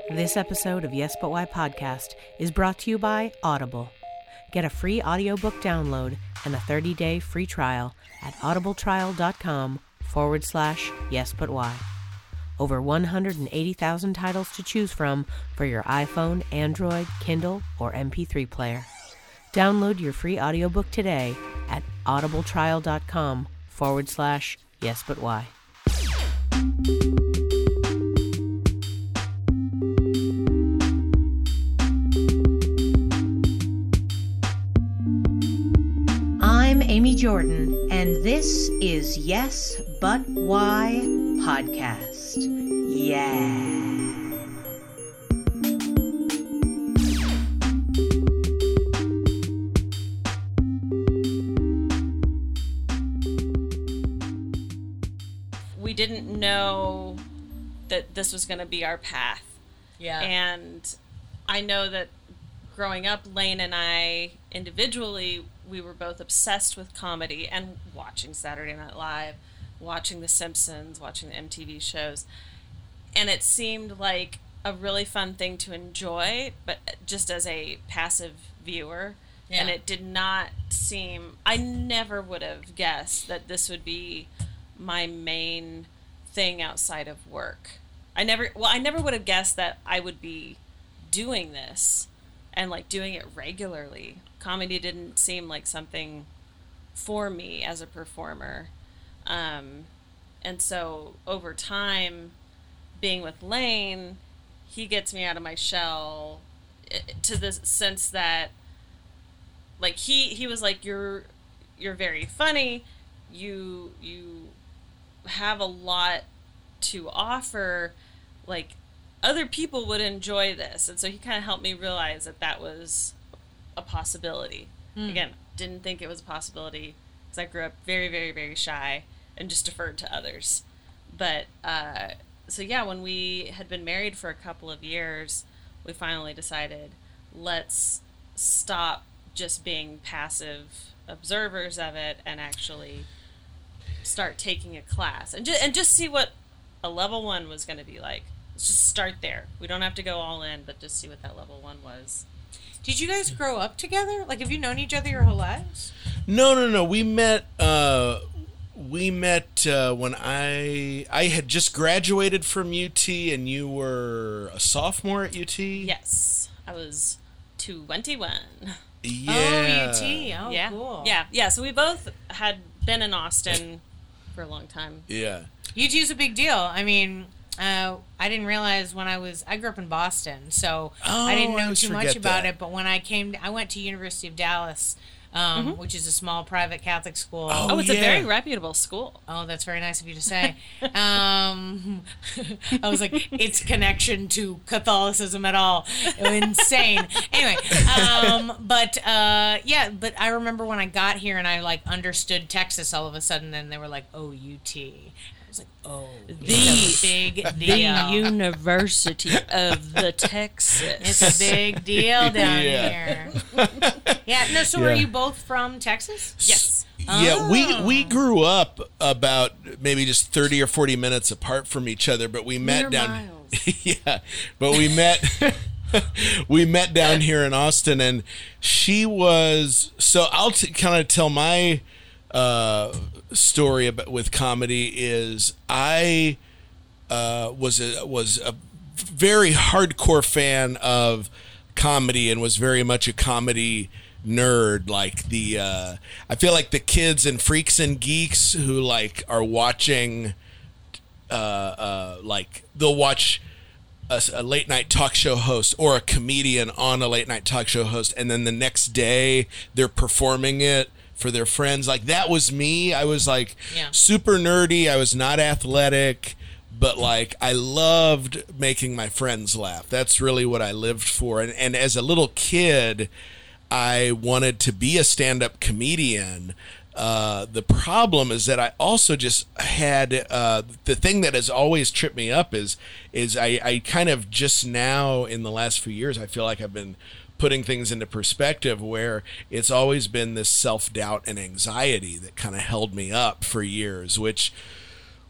This episode of Yes But Why podcast is brought to you by Audible. Get a free audiobook download and a 30-day free trial at audibletrial.com/yesbutwhy. Over 180,000 titles to choose from for your iPhone, Android, Kindle, or MP3 player. Download your free audiobook today at audibletrial.com/yesbutwhy. I'm Amy Jordan, and this is Yes But Why podcast. Yeah. We didn't know that this was going to be our path. Yeah. And I know that growing up, Lane and I individually, we were both obsessed with comedy and watching Saturday Night Live, watching The Simpsons, watching the MTV shows. And it seemed like a really fun thing to enjoy, but just as a passive viewer. Yeah. And it did not seem, I never would have guessed that this would be my main thing outside of work. I never would have guessed that I would be doing this and like doing it regularly. Comedy didn't seem like something for me as a performer. And so over time, being with Lane, he gets me out of my shell to the sense that like he was like, you're very funny. You have a lot to offer, like other people would enjoy this. And so he kind of helped me realize that was a possibility. Again, didn't think it was a possibility because I grew up very, very, very shy and just deferred to others. But so yeah, when we had been married for a couple of years, we finally decided, let's stop just being passive observers of it and actually start taking a class and just see what a level 1 was going to be like. Let's just start there. We don't have to go all in, but just see what that level 1 was. Did you guys grow up together? Like, have you known each other your whole lives? No. We met when I had just graduated from UT, and you were a sophomore at UT? Yes. I was 21. Yeah. Oh, UT. Oh, yeah. Cool. Yeah. So we both had been in Austin for a long time. Yeah. UT's a big deal. I mean, I didn't realize when I grew up in Boston, so I didn't know too much about it. But when I went to University of Dallas, which is a small private Catholic school. Oh, it's a very reputable school. Oh, that's very nice of you to say. I was like, its connection to Catholicism at all. Insane. Anyway, but I remember when I got here and I like understood Texas all of a sudden, and they were like, oh, UT. I was like, oh, it's a big deal. The University of the Texas. It's a big deal down here. Yeah. No. So, Are you both from Texas? Yes. Yeah, we grew up about maybe just 30 or 40 minutes apart from each other, but we met yeah, but we met down here in Austin, and she was. So I'll kind of tell my story with comedy. Is I was a very hardcore fan of comedy and was very much a comedy nerd. Like I feel like the kids and freaks and geeks who like are watching like they'll watch a late night talk show host or a comedian on a late night talk show host, and then the next day they're performing it for their friends. Like that was me. I was like super nerdy. I was not athletic, but like I loved making my friends laugh. That's really what I lived for. And as a little kid, I wanted to be a stand-up comedian. The problem is that I also just had the thing that has always tripped me up is I kind of just now in the last few years I feel like I've been putting things into perspective where it's always been this self-doubt and anxiety that kind of held me up for years, which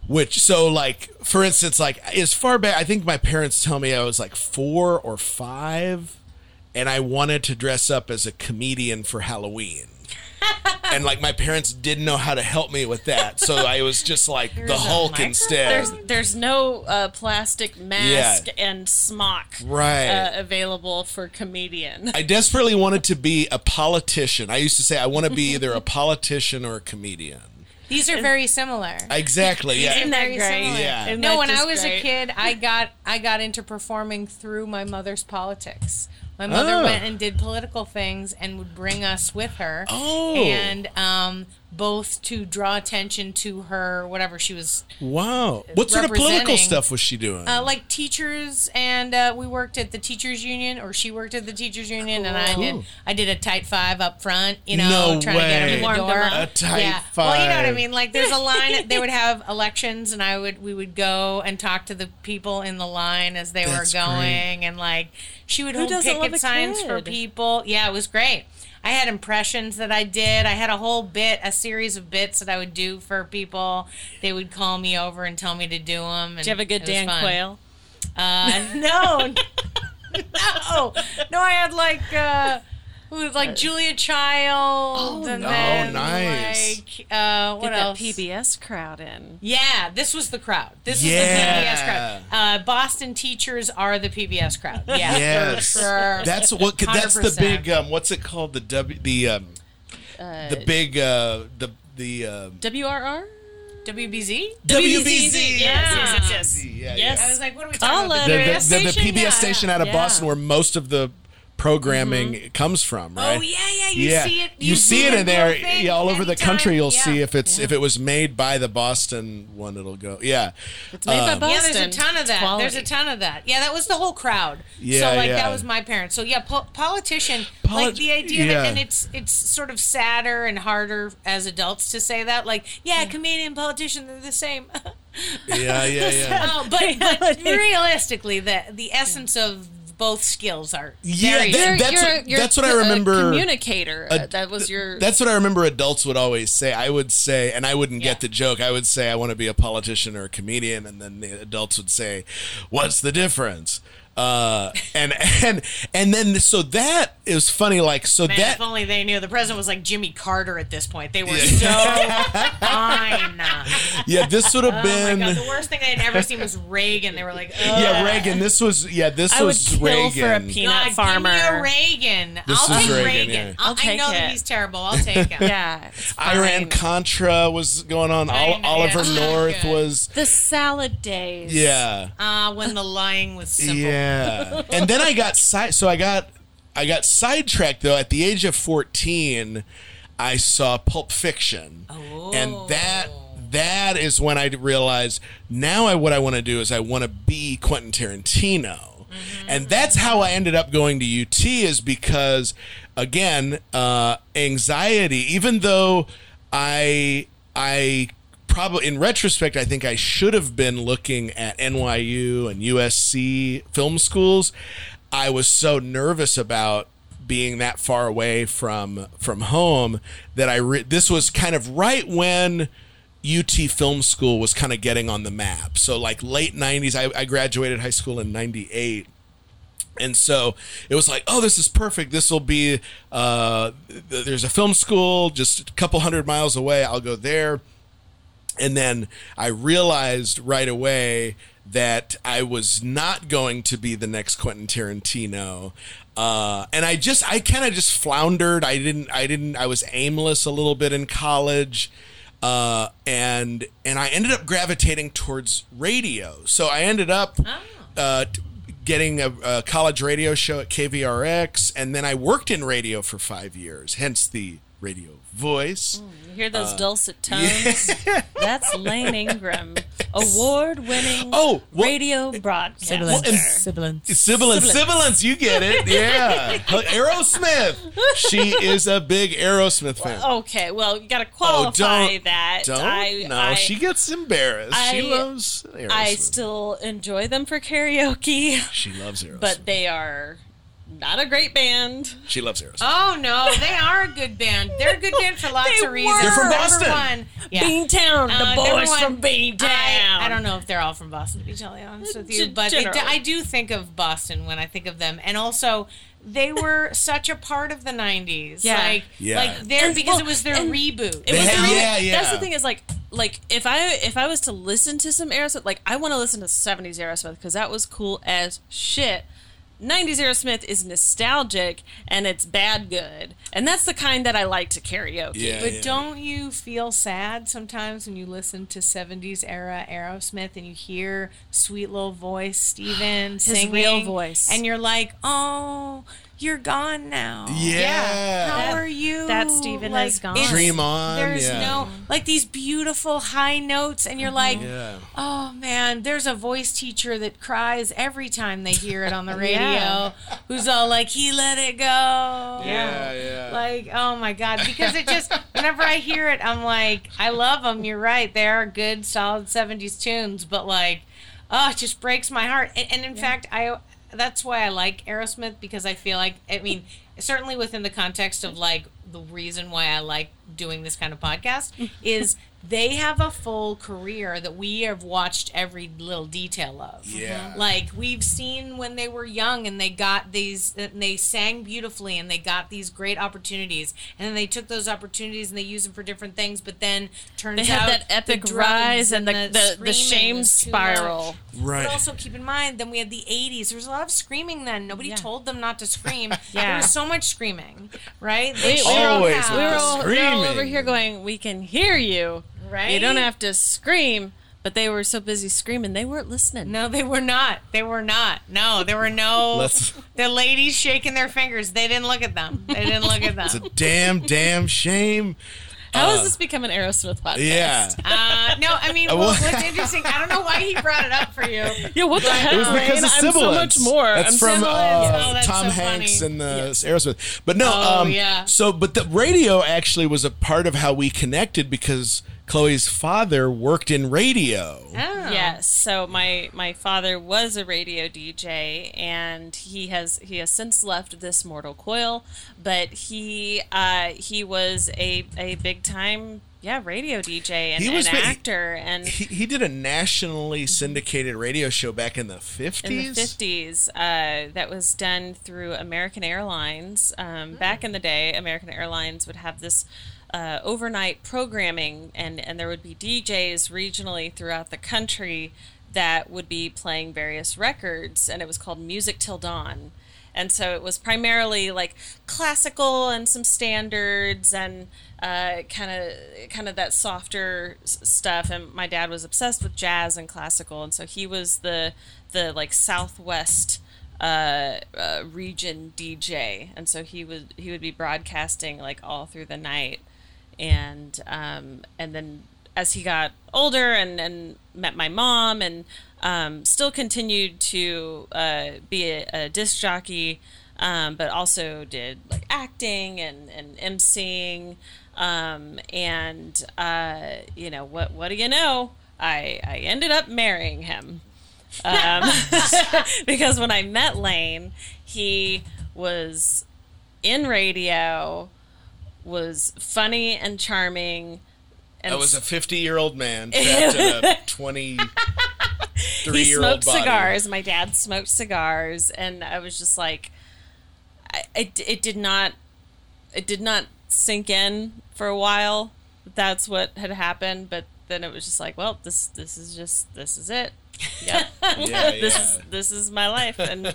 Which, so like, for instance, like as far back, I think my parents tell me I was like 4 or 5, and I wanted to dress up as a comedian for Halloween. And like my parents didn't know how to help me with that, so I was just like the Hulk instead. There's no plastic mask and smock available for comedian. I desperately wanted to be a politician. I used to say I want to be either a politician or a comedian. These are very similar. Exactly. Yeah. Isn't that great? Yeah. No, when I was a kid, I got into performing through my mother's politics. My mother went and did political things and would bring us with her. Oh. And both to draw attention to her, whatever she was. Wow. What sort of political representing, stuff was she doing? like teachers, and we worked at the teachers union, or she worked at the teachers union, and I did a tight 5 up front, you know, No trying to get her in the way. door. A tight 5. Well, you know what I mean. Like there's a line. They would have elections, and we would go and talk to the people in the line as they That's were going, great. and like she would Who hold doesn't love picket a signs for kid? people. Yeah, it was great. I had impressions that I did. I had a series of bits that I would do for people. They would call me over and tell me to do them. Do you have a good Dan Quayle? No, no. I had like Julia Child, and then nice. what Get else? that PBS crowd in. Yeah, this was the crowd. This was Yeah. the PBS crowd. Boston teachers are the PBS crowd. Yeah, Yes. for sure. That's what. That's the 100%. big. What's it called? The big. The WRR? WBZ. WBZ. Yes. Yeah. I was like, what are we Call talking it. about? The PBS station out of Yeah. Boston, where most of the programming comes from, right? Oh yeah. You see it. You see it in there. Yeah, all over the anytime. country. You'll Yeah. see if it was made by the Boston one. It'll go. Yeah. It's made by Boston. Yeah, there's a ton of It's that. quality. There's a ton of that. Yeah, that was the whole crowd. Yeah, so like yeah. that was my parents. So yeah, politician. Like the idea yeah. that, and it's sort of sadder and harder as adults to say that. Like, yeah, comedian, politician, they're the same. Yeah. But realistically, the essence of both skills are Yeah, very that's what I remember. Communicator. That was your. That's what I remember adults would always say. I would say, and I wouldn't get the joke, I would say I want to be a politician or a comedian, and then the adults would say, what's the difference? And then so that it was funny, like, so Man, that if only they knew. The president was like Jimmy Carter at this point. They were so fine. yeah, this would have Oh been my God, the worst thing I had ever seen was Reagan. They were like, yeah, Reagan. This was I would kill Reagan. for a peanut God, farmer. give me a Reagan. This I'll is take Reagan, Reagan. yeah. I take know that it. he's terrible. I'll take him. Yeah. it's Iran fine. Contra was going on. I know, Oliver yeah. North Good. was The salad days. yeah. When the lying was simple. Yeah, and then I got I got sidetracked though. At the age of 14, I saw Pulp Fiction, and that is when I realized what I want to do is I want to be Quentin Tarantino, and that's how I ended up going to UT, is because again, anxiety. Even though I probably, in retrospect, I think I should have been looking at NYU and USC film schools. I was so nervous about being that far away from home that this was kind of right when UT Film School was kind of getting on the map. So like late 90s, I graduated high school in 98. And so it was like, oh, this is perfect. This will be, there's a film school just a couple 100 miles away. I'll go there. And then I realized right away that I was not going to be the next Quentin Tarantino. And I kind of just floundered. I was aimless a little bit in college. And I ended up gravitating towards radio. So I ended up, getting a college radio show at KVRX. And then I worked in radio for 5 years, hence the radio voice. You hear those dulcet tones? That's Lane Ingram, award-winning radio broadcaster. Sibilance, you get it. Yeah. Aerosmith. She is a big Aerosmith fan. Okay, well, you got to qualify that. She gets embarrassed. She loves Aerosmith. I still enjoy them for karaoke, She loves Aerosmith. but they are not a great band. She loves Aerosmith. Oh no, they are a good band. They're a good band for lots of reasons. They're from Number Boston. one, yeah. Beantown, the Number boys one, from Beantown. I don't know if they're all from Boston, to be totally honest with you, but Generally. I do think of Boston when I think of them, and also they were such a part of the '90s. Yeah. like they're because it was their and reboot. It was yeah. That's the thing is like if I was to listen to some Aerosmith, like I want to listen to 70s Aerosmith because that was cool as shit. 90s Aerosmith is nostalgic and it's bad good, and that's the kind that I like to karaoke. Yeah, But don't you feel sad sometimes when you listen to 70s era Aerosmith and you hear sweet little voice Steven singing? real voice. And you're like, oh, you're gone now. Yeah. How That- are you? that Steven has gone. it's- Dream on. There's yeah. no, like these beautiful high notes, and you're like, Yeah. oh man, there's a voice teacher that cries every time they hear it on the radio, Yeah. who's all like, he let it go. Yeah. Like, oh my God. Because it just, whenever I hear it, I'm like, I love them. You're right. They are good, solid 70s tunes. But like, oh, it just breaks my heart. And in fact, that's why I like Aerosmith, because I feel like, I mean, certainly within the context of like the reason why I like doing this kind of podcast is they have a full career that we have watched every little detail of. Yeah. Like we've seen when they were young and they got these, and they sang beautifully and they got these great opportunities, and then they took those opportunities and they used them for different things. But then turns They out had that epic the drugs rise and the screaming shame was too much. spiral. Right. But also keep in mind, then we had the 80s. There was a lot of screaming then. Nobody Yeah. told them not to scream. Yeah. There was so much screaming, right? We They were should always have- with We were the all, they're all over screaming. here going, we can hear you. Right? You don't have to scream. But they were so busy screaming, they weren't listening. No, they were not. They were not. No, there were no. Let's- The ladies shaking their fingers. They didn't look at them. They didn't look at them. It's a damn shame. How has this become an Aerosmith podcast? Yeah. No, I mean, well, what's interesting, I don't know why he brought it up for you. Yeah, what the heck? It was because Ryan? of I'm so sibilance. much more. That's I'm from sibilance. Oh, that's Tom so Hanks funny. and the Aerosmith. But no, Oh, yeah. So, but the radio actually was a part of how we connected because Chloe's father worked in radio. Oh. Yes. So my father was a radio DJ, and he has since left this mortal coil, but he was a big time radio DJ and He an was actor, and He did a nationally syndicated radio show back in the 50s. in the 50s, that was done through American Airlines. Back in the day, American Airlines would have this overnight programming, and there would be DJs regionally throughout the country that would be playing various records, and it was called Music Till Dawn. And so it was primarily like classical and some standards and kind of that softer stuff. And my dad was obsessed with jazz and classical, and so he was the like Southwest region DJ, and so he would be broadcasting like all through the night, and then as he got older and met my mom and still continued to be a disc jockey, but also did like acting and emceeing, and what do you know? I ended up marrying him. Because when I met Lane, he was in radio, was funny and charming. And I was a 50-year-old man trapped in a 23-year-old he smoked body. cigars. My dad smoked cigars, and I was just like, it did not sink in for a while. That's what had happened, but then it was just like, well, this is it. Yep. This is my life, and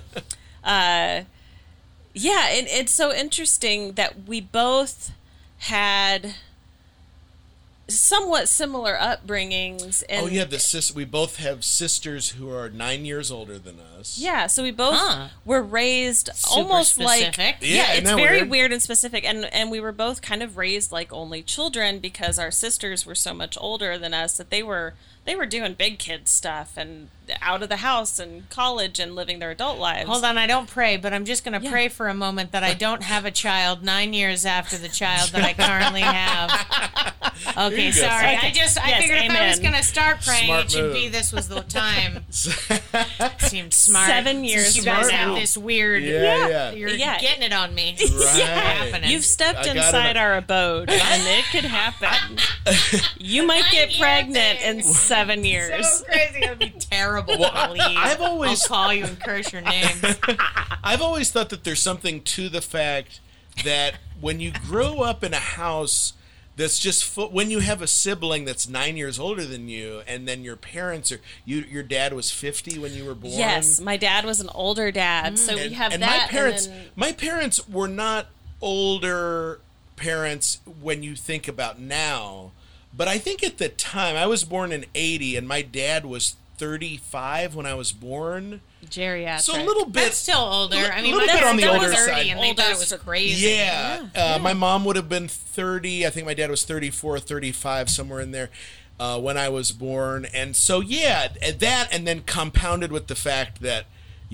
it's so interesting that we both had somewhat similar upbringings. And we both have sisters who are 9 years older than us. yeah, so we both were raised Super almost specific. like Yeah, isn't it's that very weird? weird and specific, and we were both kind of raised like only children because our sisters were so much older than us that they were doing big kid stuff and out of the house and college and living their adult lives. Hold on, I don't pray, but I'm just going to pray for a moment that I don't have a child 9 years after the child that I currently have. Okay, you go. sorry. Okay. I figured if I was amen. going to start praying, Smart it should move. be this was the time. seemed smart. 7 years Since you guys Smart have move. this weird. Yeah. You're Yeah. getting it on me. Right. Happening. You've stepped I got inside it. our abode, and it could happen. You might get hear pregnant in things. 7 years. So crazy. That would be terrible. Well, to leave. I've always- I'll call you and curse your name. I've always thought that there's something to the fact that when you grow up in a house that's just when you have a sibling that's 9 years older than you, and then your parents are your dad was 50 when you were born. Yes, my dad was an older dad, so we have and that. my parents were not older parents when you think about now, but I think at the time I was born in 80, and my dad was 35 when I was born. Geriatric. So a little bit. That's still older. I mean, little my bit on the dad was older 30 side. and they thought it was crazy. Yeah. My mom would have been 30. I think my dad was 34, 35, somewhere in there when I was born. And so, yeah, that, and then compounded with the fact that,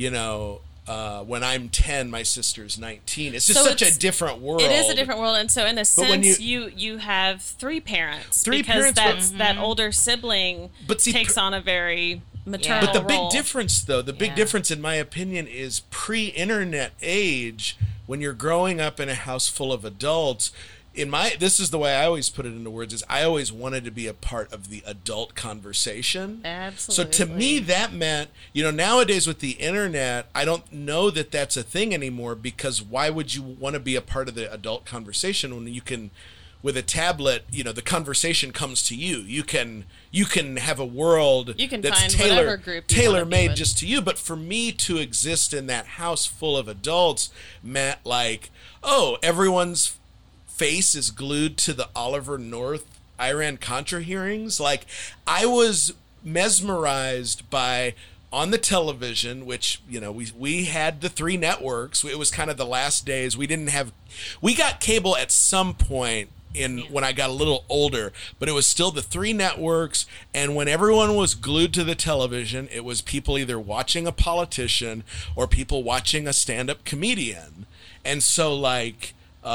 when I'm 10, my sister's 19. It's just So such a different world. It is a different world, and so in a when sense, you have three parents. Because parents, that older sibling But see, takes on a very maternal But the role. big difference, though, difference, in my opinion, is pre-internet age, when you're growing up in a house full of adults. This is the way I always put it into words, is I always wanted to be a part of the adult conversation. Absolutely. So to me, that meant, nowadays with the internet, I don't know that that's a thing anymore, because why would you want to be a part of the adult conversation when you can, with a tablet, the conversation comes to you. You can have a world You can that's find whatever group you wanna be tailor-made with. just to you. But for me to exist in that house full of adults meant like, oh, everyone's face is glued to the Oliver North Iran-Contra hearings. Like, I was mesmerized by, on the television, which, we had the 3 networks. It was kind of the last days. We got cable at some point when I got a little older, but it was still the 3 networks. And when everyone was glued to the television, it was people either watching a politician or people watching a stand-up comedian. And so, like,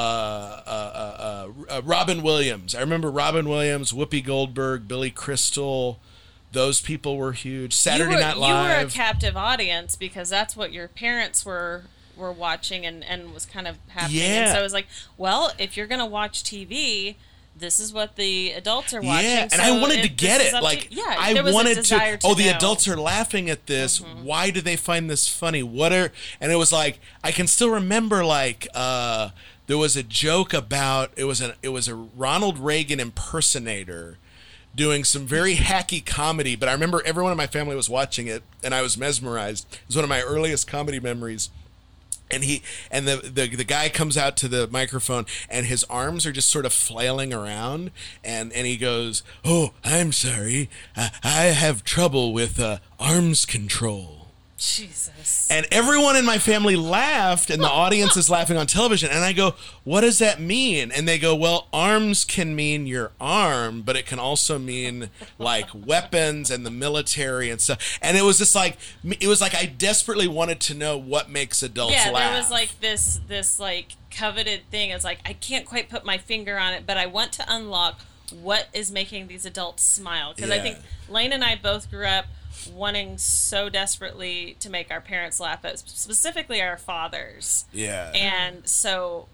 Robin Williams. I remember Robin Williams, Whoopi Goldberg, Billy Crystal. Those people were huge. Saturday Night Live. You were a captive audience because that's what your parents were watching and was kind of happening. Yeah. And so it was like, well, if you're going to watch TV, this is what the adults are watching. Yeah, and so I wanted to this get is it. up Like, to, yeah, I there was wanted a desire to the know. adults are laughing at this. Why do they find this funny? And it was like, I can still remember, like, there was a joke about, it was a Ronald Reagan impersonator doing some very hacky comedy, but I remember everyone in my family was watching it, and I was mesmerized. It was one of my earliest comedy memories. And the guy comes out to the microphone, and his arms are just sort of flailing around, and he goes, "Oh, I'm sorry, I have trouble with arms control." Jesus. And everyone in my family laughed, and the audience is laughing on television. And I go, what does that mean? And they go, well, arms can mean your arm, but it can also mean like weapons and the military and stuff. And it was just like, I desperately wanted to know what makes adults laugh. Yeah, there was like this like coveted thing. It's like, I can't quite put my finger on it, but I want to unlock what is making these adults smile. Because I think Lane and I both grew up wanting so desperately to make our parents laugh, but specifically our fathers. Yeah. And so,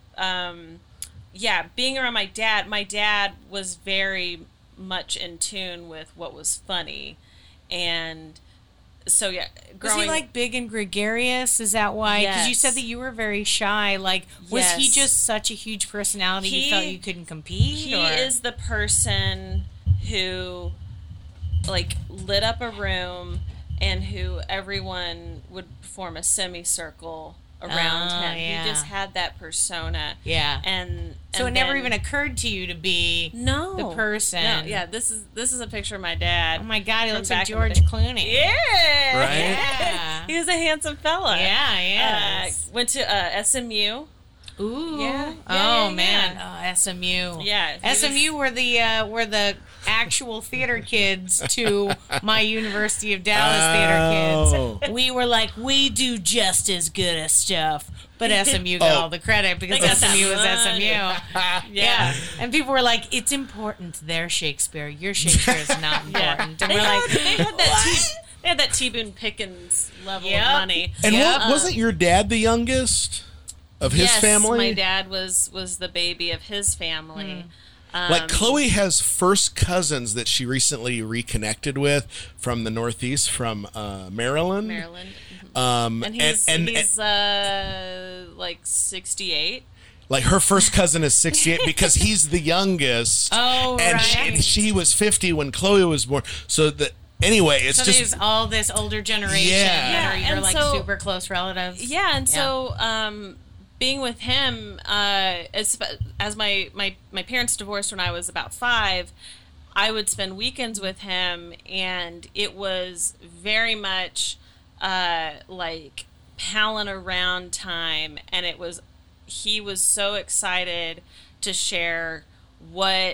being around my dad was very much in tune with what was funny. And so, Was he like big and gregarious? Is that why? Because you said that you were very shy. Like, was he just such a huge personality you felt you couldn't compete? He is the person who like lit up a room and who everyone would form a semicircle around him. Yeah. He just had that persona. Yeah. And so it never even occurred to you to be the person. No, yeah, this is a picture of my dad. Oh my God, he from looks like back in the George day. Clooney. Yeah. Right? Yeah. He was a handsome fella. Yeah, Went to SMU. Ooh. Yeah. Oh man. Oh, SMU. Yeah. he SMU were the actual theater kids to my University of Dallas theater kids. We were like, we do just as good as stuff. But SMU got all the credit because They got SMU was that SMU. money. Yeah. And people were like, it's important. They're Shakespeare. Your Shakespeare is not important. And They we're had, like, they had that They had that T. Boone Pickens level Yep. of money. And Yeah. wasn't your dad the youngest of his Yes, family? my dad was the baby of his family. Like Chloe has first cousins that she recently reconnected with from the Northeast, from Maryland. Maryland. And he's like 68. like her first cousin is 68 because he's the youngest. Oh, and right. she was 50 when Chloe was born. So that anyway, it's So just there's all this older generation Yeah. that are Yeah, your and like so- super close relatives. Yeah, and so being with him, as my parents divorced when I was about 5, I would spend weekends with him, and it was very much like palling around time, and he was so excited to share what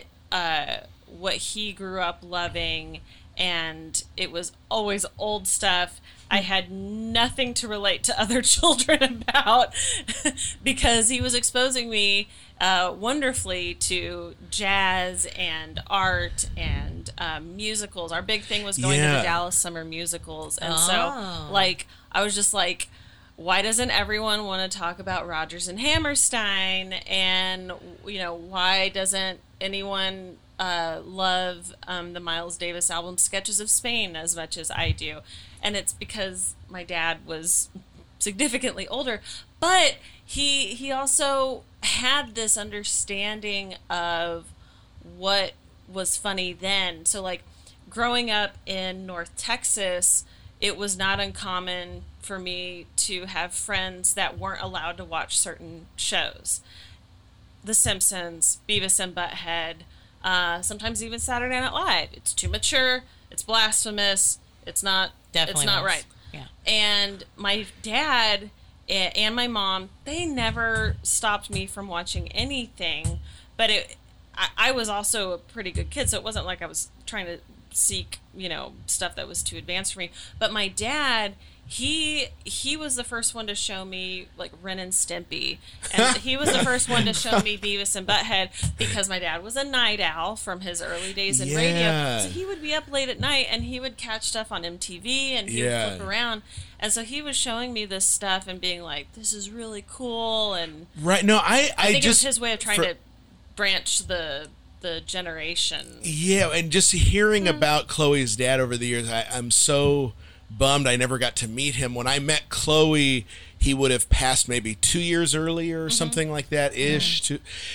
he grew up loving, and it was always old stuff I had nothing to relate to other children about because he was exposing me wonderfully to jazz and art and musicals. Our big thing was going to Yeah. the Dallas Summer Musicals, and Oh. so like I was just like, why doesn't everyone want to talk about Rodgers and Hammerstein? And why doesn't anyone love the Miles Davis album Sketches of Spain as much as I do? And it's because my dad was significantly older, but he also had this understanding of what was funny then. So like growing up in North Texas, it was not uncommon for me to have friends that weren't allowed to watch certain shows. The Simpsons, Beavis and Butthead, sometimes even Saturday Night Live. It's too mature, it's blasphemous, it's not Definitely right. Yeah. And my dad and my mom, they never stopped me from watching anything, but I was also a pretty good kid, so it wasn't like I was trying to seek, stuff that was too advanced for me. But my dad, he was the first one to show me like Ren and Stimpy, and he was the first one to show me Beavis and Butthead because my dad was a night owl from his early days in radio. Yeah. So he would be up late at night and he would catch stuff on MTV and he Yeah. would flip around, and so he was showing me this stuff and being like, "This is really cool." And right. No, I think just it was his way of trying to branch the generation. Yeah, and just hearing about Chloe's dad over the years, I'm so bummed I never got to meet him. When I met Chloe, he would have passed maybe 2 years earlier or something like that ish.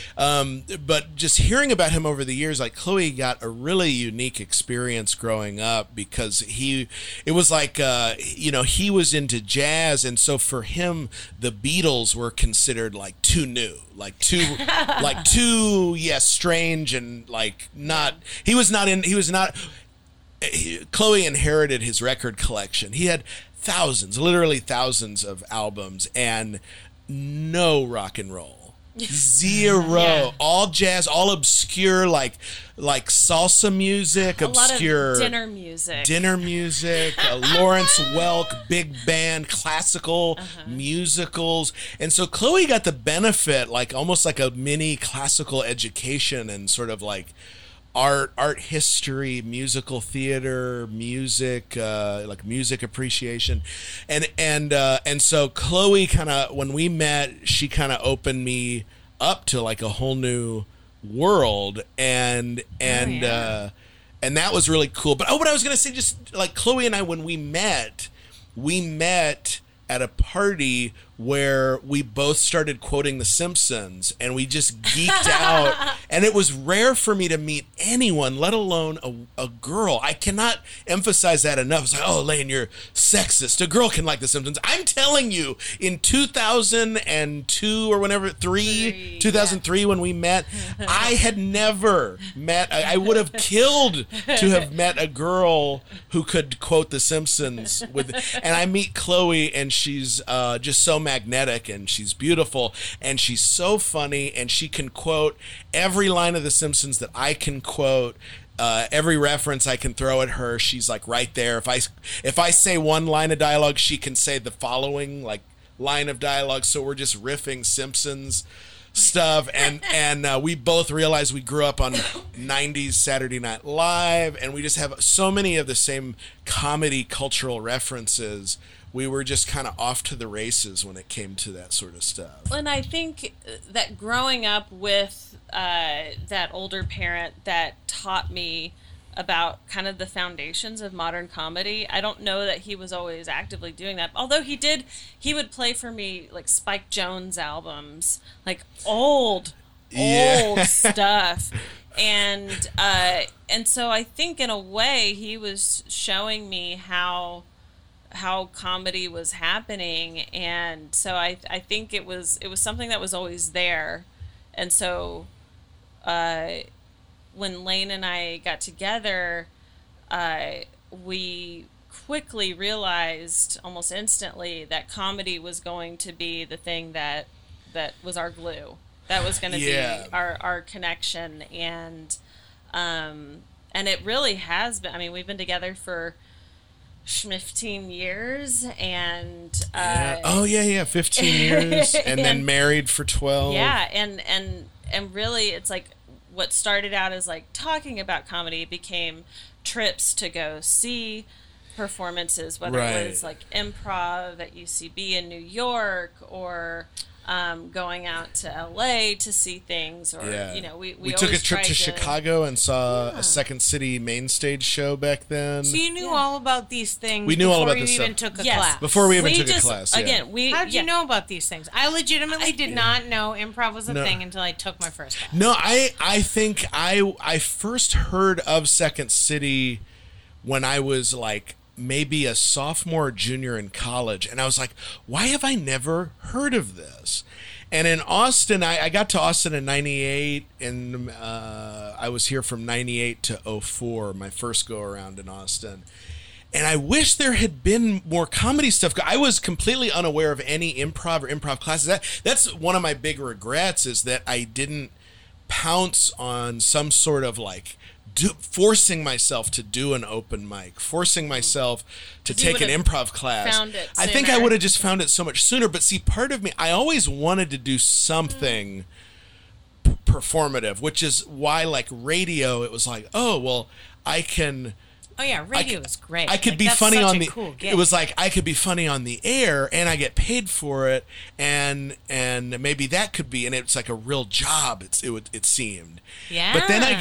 But just hearing about him over the years, like Chloe got a really unique experience growing up because it was like he was into jazz, and so for him the Beatles were considered like too new, like too strange, and like not. Chloe inherited his record collection. He had literally thousands of albums, and no rock and roll. Zero. Yeah. All jazz, all obscure, like salsa music, A lot of obscure dinner music. Lawrence Welk, big band, classical musicals. And so Chloe got the benefit, like almost like a mini classical education and sort of like art history, musical theater, music, like music appreciation. And so Chloe kind of, when we met, she kind of opened me up to like a whole new world, and that was really cool. But what I was going to say, just like Chloe and I, when we met at a party where we both started quoting The Simpsons, and we just geeked out. And it was rare for me to meet anyone, let alone a girl. I cannot emphasize that enough. It's like, oh, Lane, you're sexist. A girl can like The Simpsons. I'm telling you, in 2002 or whenever, 2003, when we met, I had never met, I would have killed to have met a girl who could quote The Simpsons. And I meet Chloe, and she's just so magnetic, and she's beautiful, and she's so funny, and she can quote every line of The Simpsons that I can quote. Every reference I can throw at her, she's like right there. If I say one line of dialogue, she can say the following like line of dialogue. So we're just riffing Simpsons stuff, and we both realized we grew up on 90s Saturday Night Live, and we just have so many of the same comedy cultural references. We were just kind of off to the races when it came to that sort of stuff. And I think that growing up with that older parent that taught me about kind of the foundations of modern comedy. I don't know that he was always actively doing that. Although he would play for me like Spike Jones albums, like old stuff. And so I think in a way he was showing me how comedy was happening, and so I think it was something that was always there. And so when Lane and I got together, we quickly realized almost instantly that comedy was going to be the thing that was our glue. That was going to be our connection, and it really has been. I mean, we've been together for 15 years, and 15 years, and then married for 12. Yeah, and really, it's like what started out as like talking about comedy became trips to go see performances, whether it was like improv at UCB in New York, or going out to LA to see things, or we took a always trip tried to Chicago and saw a Second City main stage show back then. So you knew all about these things. We knew all about this before you even stuff. took a class. Before we even took a class. Again, how did you know about these things? I legitimately did not know improv was a thing until I took my first class. No, I think I first heard of Second City when I was like maybe a sophomore or junior in college, and I was like, why have I never heard of this? And in Austin, I got to Austin in 98, and I was here from 98 to 04, my first go around in Austin. And I wish there had been more comedy stuff. I was completely unaware of any improv or improv classes. That's one of my big regrets, is that I didn't pounce on some sort of like forcing myself to do an open mic, forcing myself to take an improv class. I think I would have just found it so much sooner. But see, part of me, I always wanted to do something performative, which is why, like radio, it was like, oh, well, I can. Oh yeah, radio is great. I could be funny on the. Cool it was like I could be funny on the air, and I get paid for it, and maybe that could be, and it's like a real job. It seemed. Yeah. But then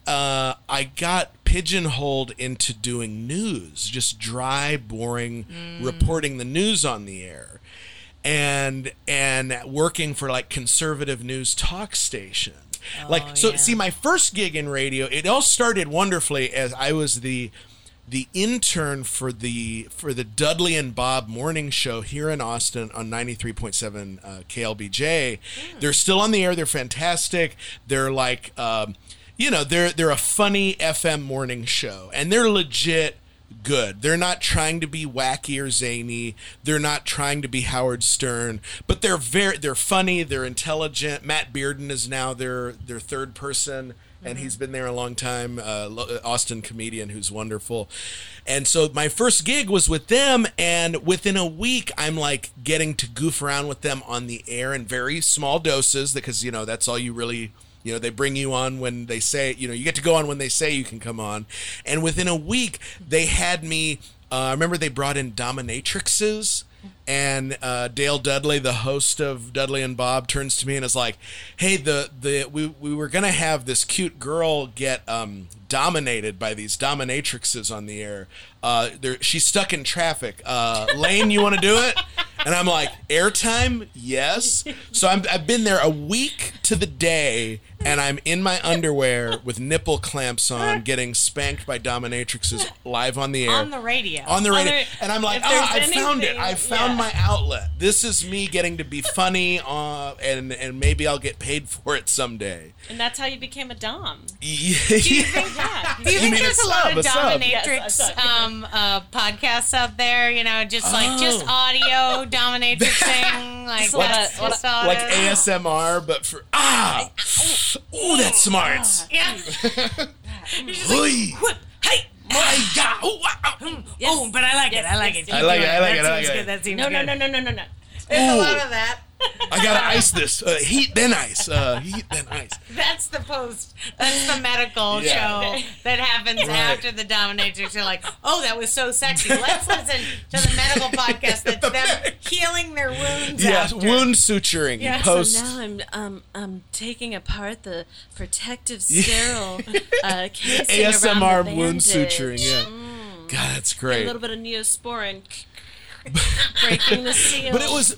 I got pigeonholed into doing news, just dry, boring reporting the news on the air, and working for like conservative news talk station. See, my first gig in radio, it all started wonderfully as I was the intern for the Dudley and Bob morning show here in Austin on 93.7 KLBJ. They're still on the air. They're fantastic. They're like, they're a funny FM morning show, and they're legit good. They're not trying to be wacky or zany. They're not trying to be Howard Stern, but they're funny. They're intelligent. Matt Bearden is now their third person, and he's been there a long time. Austin comedian who's wonderful. And so my first gig was with them, and within a week, I'm like getting to goof around with them on the air in very small doses, because that's all you really. They bring you on when they say, you get to go on when they say you can come on. And within a week, they had me, I remember they brought in dominatrixes, and Dale Dudley, the host of Dudley and Bob, turns to me and is like, hey, we were going to have this cute girl get dominated by these dominatrixes on the air. She's stuck in traffic. Lane, you want to do it? And I'm like, airtime? Yes. So I've been there a week to the day, and I'm in my underwear with nipple clamps on, getting spanked by dominatrixes live on the air. On the radio. And I'm like, I found it. I found my outlet. This is me getting to be funny, and maybe I'll get paid for it someday. And that's how you became a dom. Do you think there's a lot of dominatrix podcasts out there? Just audio dominatrixing, like ASMR, but for that's smart. Yeah. Hey. My God! Yes. But I like it. I like it. No. That seems good. There's a lot of that. I gotta ice this. Heat then ice. Heat then ice. That's the medical show that happens after the dominatrix. You're like, oh, that was so sexy. Let's listen to the medical podcast that's them healing their wounds. Yes, after. wound suturing post. So now I'm taking apart the protective sterile casing ASMR around the wound bandage. suturing. Yeah, God, that's great. A little bit of Neosporin breaking the seal. But it was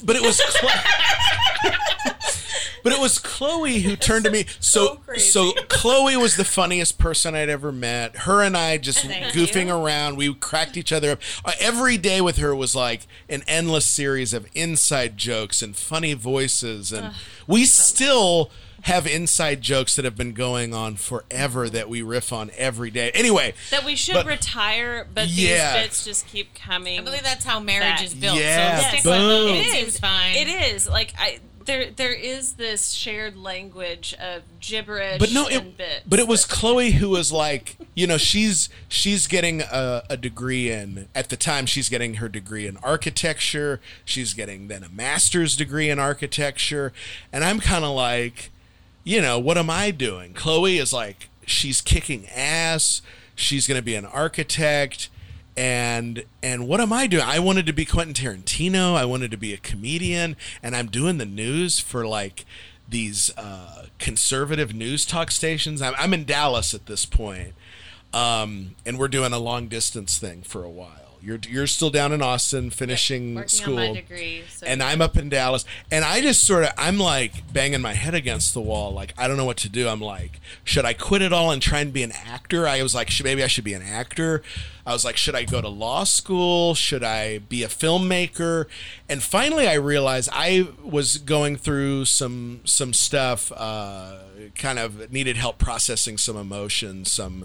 But it was Chloe who turned to me. So Chloe was the funniest person I'd ever met. Her and I just goofing around. We cracked each other up. Every day with her was like an endless series of inside jokes and funny voices. And we still have inside jokes that have been going on forever that we riff on every day. Anyway. That we should retire, but these bits just keep coming. I believe that's how marriage is built. Yeah. So stick Boom. with them. It It seems fine. It is. Like, there is this shared language of gibberish and bits. But it was Chloe who was like, you know, she's getting a degree in, at the time she's getting her degree in architecture. She's getting then a master's degree in architecture. And I'm kind of like, you know, what am I doing? Chloe is like, she's kicking ass. She's going to be an architect. And what am I doing? I wanted to be Quentin Tarantino. I wanted to be a comedian. And I'm doing the news for like these conservative news talk stations. I'm in Dallas at this point. And we're doing a long distance thing for a while. You're still down in Austin finishing working school. on my degree, so and I'm up in Dallas. And I just I'm like banging my head against the wall. Like, I don't know what to do. I'm like, should I quit it all and try and be an actor? I was like, maybe I should be an actor. I was like, should I go to law school? Should I be a filmmaker? And finally I realized I was going through some stuff, kind of needed help processing some emotions, some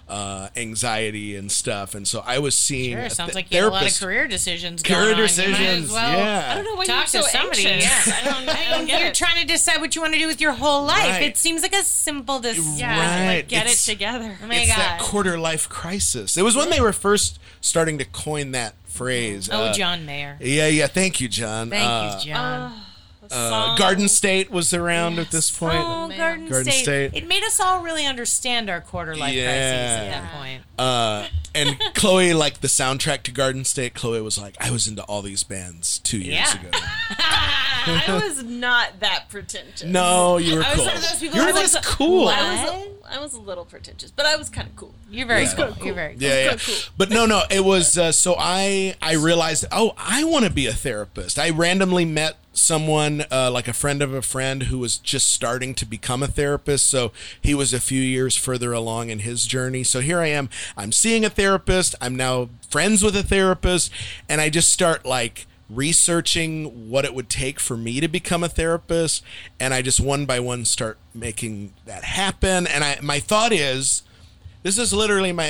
anxiety and stuff, and so I was seeing Sure, a sounds like you have a lot of career decisions going on. You might as well I don't know why talk you're to so somebody. anxious. Yeah. I don't get You're it. trying to decide what you want to do with your whole life. Right. It seems like a simple decision. Yeah, like get It's- it together. Oh my It's that God. quarter life crisis. It was when they were first starting to coin that phrase. Oh, John Mayer. Yeah. Thank you, John. Thank you, John. Garden State was around at this point. Oh, Garden Garden State. It made us all really understand our quarter life crises at that point. And Chloe, like the soundtrack to Garden State, Chloe was like, I was into all these bands 2 years ago. I was not that pretentious. No, you were I was cool. one of those people You who were was just like, cool. what? I was a little pretentious, but I was kind of cool. You're very Yeah. cool. You're very cool. Yeah. But no, it was, so I realized, I want to be a therapist. I randomly met someone, like a friend of a friend who was just starting to become a therapist. So he was a few years further along in his journey. So here I am, I'm seeing a therapist. I'm now friends with a therapist. And I just start like researching what it would take for me to become a therapist. And I just one by one start making that happen. And my thought is, this is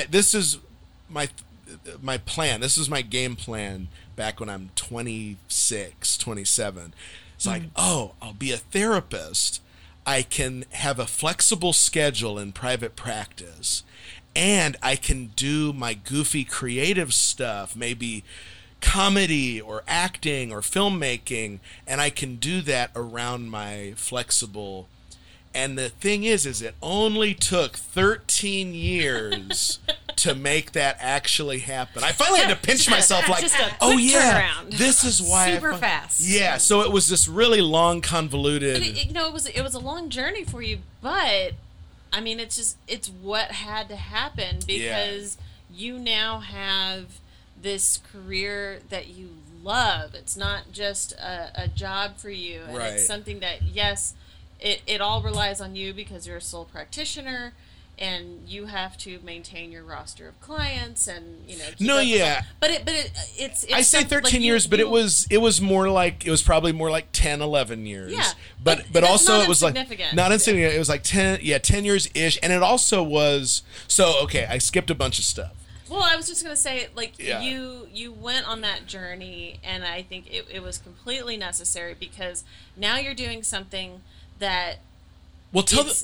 my plan. This is my game plan back when I'm 26, 27. It's like, I'll be a therapist. I can have a flexible schedule in private practice, and I can do my goofy creative stuff, maybe comedy or acting or filmmaking, and I can do that around my flexible. And the thing is it only took 13 years to make that actually happen. I finally had to pinch myself like, just a oh quick yeah, turnaround. this is why. Super fast. Yeah, so it was this really long, convoluted. It was a long journey for you, but I mean, it's what had to happen because you now have this career that you love. It's not just a job for you, and Right. it's something that it all relies on you because you're a sole practitioner. And you have to maintain your roster of clients, and keep up with that. But it's I say 13 years, but it was more like, it was probably more like 10, 11 years. Yeah, But that's also not it was like insignificant. not insignificant. It was like 10 years ish, and it also was I skipped a bunch of stuff. Well, I was just gonna say, Yeah. you went on that journey, and I think it was completely necessary because now you're doing something that Well,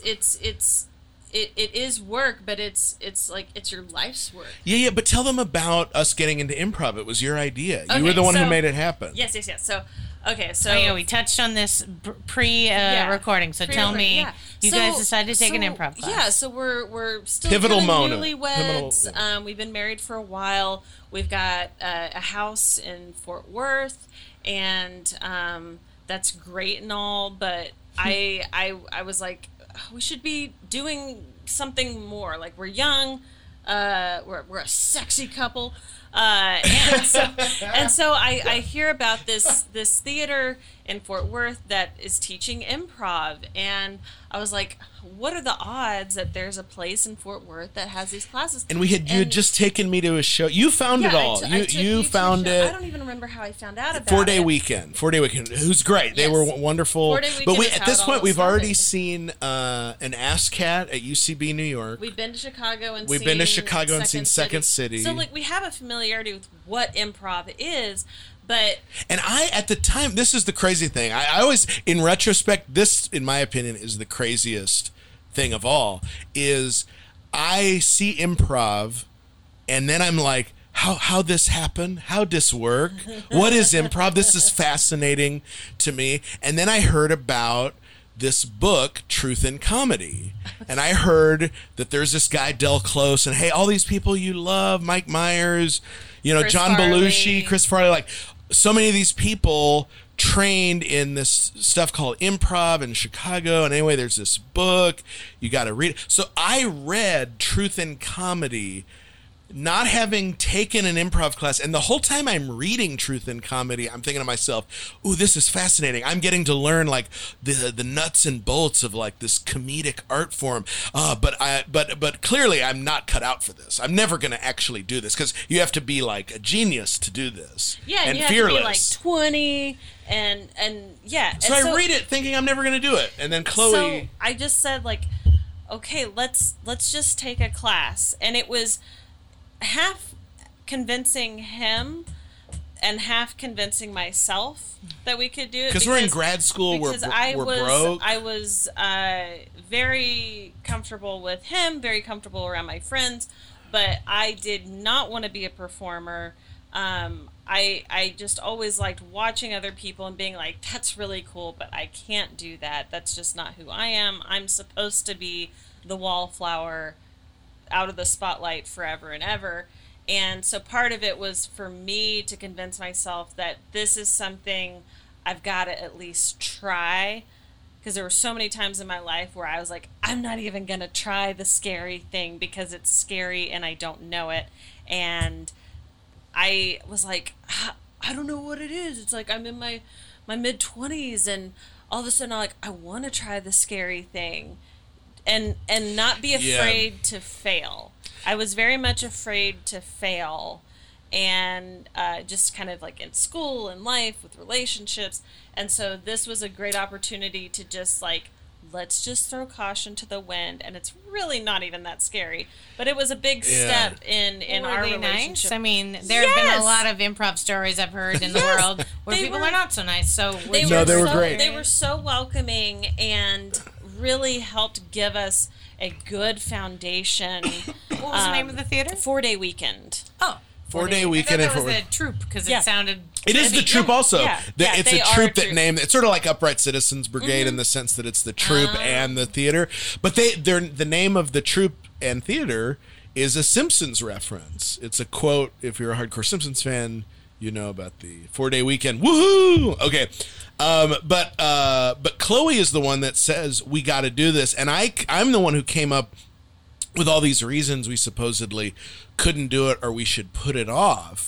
it is work, but it's like it's your life's work. Yeah, but tell them about us getting into improv. It was your idea. You Okay, were the one who so- made it happen. Yes. So Okay, so Oh, yeah, we touched on this pre-recording, so tell me, Yeah. you guys decided to take an improv class. Yeah, so we're still Pivotal kind of moment. newlyweds. Pivotal- We've been married for a while. We've got a house in Fort Worth, and that's great and all. But I was like, we should be doing something more. Like, we're young, we're a sexy couple. And so I hear about this theater in Fort Worth that is teaching improv, and I was like, what are the odds that there's a place in Fort Worth that has these classes? And you had just taken me to a show. You found it all. I took You to found a show. it. I don't even remember how I found out about 4-day it. weekend. 4-day weekend. It was great. They Yes. were wonderful. 4-day But weekend is at how this it point, all we've already started. seen an ASCAT at UCB New York. We've been to Chicago and We've seen been to Chicago and seen Second City. So like we have a familiarity with what improv is, but And at the time, this is the crazy thing. I always, in retrospect, this, in my opinion, is the craziest thing of all, is I see improv, and then I'm like, how this happen? How this work? What is improv? This is fascinating to me. And then I heard about this book, Truth in Comedy. And I heard that there's this guy, Del Close, and hey, all these people you love, Mike Myers, Chris John Farley. Belushi, Chris Farley, like so many of these people trained in this stuff called improv in Chicago. And anyway, there's this book, you got to read it. So I read Truth in Comedy, not having taken an improv class, and the whole time I'm reading Truth in Comedy, I'm thinking to myself, ooh, this is fascinating. I'm getting to learn like the nuts and bolts of like this comedic art form. But clearly I'm not cut out for this. I'm never going to actually do this, because you have to be like a genius to do this. yeah, and you fearless. have to be like 20 and yeah. So and I read it thinking I'm never going to do it, and then Chloe. So I just said like, okay, let's just take a class, and it was half convincing him and half convincing myself that we could do it, because we're in grad school, we're broke. I was very comfortable with him, very comfortable around my friends, but I did not want to be a performer. I just always liked watching other people and being like, that's really cool, but I can't do that. That's just not who I am. I'm supposed to be the wallflower out of the spotlight forever and ever. And so part of it was for me to convince myself that this is something I've got to at least try, because there were so many times in my life where I was like, I'm not even going to try the scary thing because it's scary and I don't know it. And I was like, I don't know what it is. It's like I'm in my mid-20s, and all of a sudden I'm like, I want to try the scary thing and not be afraid to fail. I was very much afraid to fail, and just kind of like in school and life with relationships. And so this was a great opportunity to just like, let's just throw caution to the wind, and it's really not even that scary. But it was a big step in our Were they relationship. nice? I mean, there have been Yes! a lot of improv stories I've heard in the Yes! world where They people were- are not so nice. So They No, were they were so, great. They were so welcoming and really helped give us a good foundation. What was the name of the theater? 4-day weekend. Oh, 4-day I weekend thought in that was Fort a troupe because Yeah. it sounded. It is the troupe also. Yeah. It's They a are troupe a that troupe. named, it's sort of like Upright Citizens Brigade in the sense that it's the troupe and the theater. But the name of the troupe and theater is a Simpsons reference. It's a quote. If you're a hardcore Simpsons fan, you know about the 4-day weekend. Woohoo! Okay. But Chloe is the one that says we got to do this, and I'm the one who came up with all these reasons we supposedly couldn't do it or we should put it off.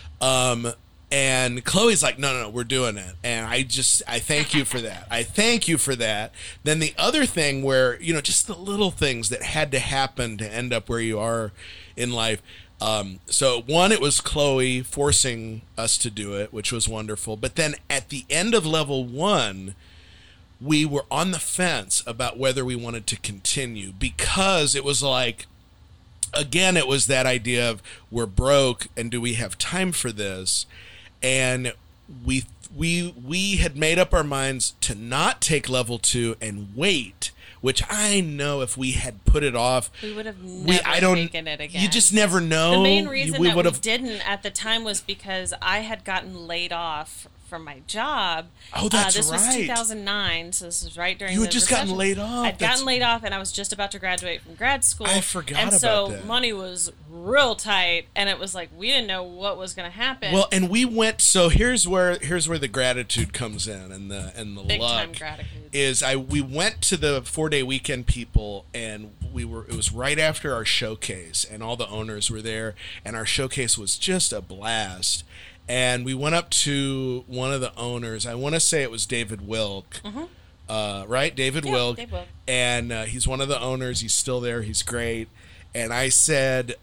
And Chloe's like, no, we're doing it. And I thank you for that. I thank you for that. Then the other thing where, just the little things that had to happen to end up where you are in life. So one, it was Chloe forcing us to do it, which was wonderful. But then at the end of level 1, we were on the fence about whether we wanted to continue, because it was like, again, it was that idea of we're broke and do we have time for this? And we had made up our minds to not take level 2 and wait, which I know if we had put it off, We would have never taken it again. You just never know. The main reason we that would we have. didn't at the time was because I had gotten laid off from my job. Oh, that's this right. was 2009, so this was right during You the had just recession. gotten laid off. I'd gotten laid off, and I was just about to graduate from grad school. I forgot and about so that. money was real tight, and it was like we didn't know what was going to happen. Well, and we went. So here's where the gratitude comes in, and the Big luck time gratitude. is we went to the 4-day weekend people, and it was right after our showcase, and all the owners were there, and our showcase was just a blast. And we went up to one of the owners. I want to say it was David Wilk. Right? David Wilk. Dave Wilk. And he's one of the owners. He's still there. He's great. And I said,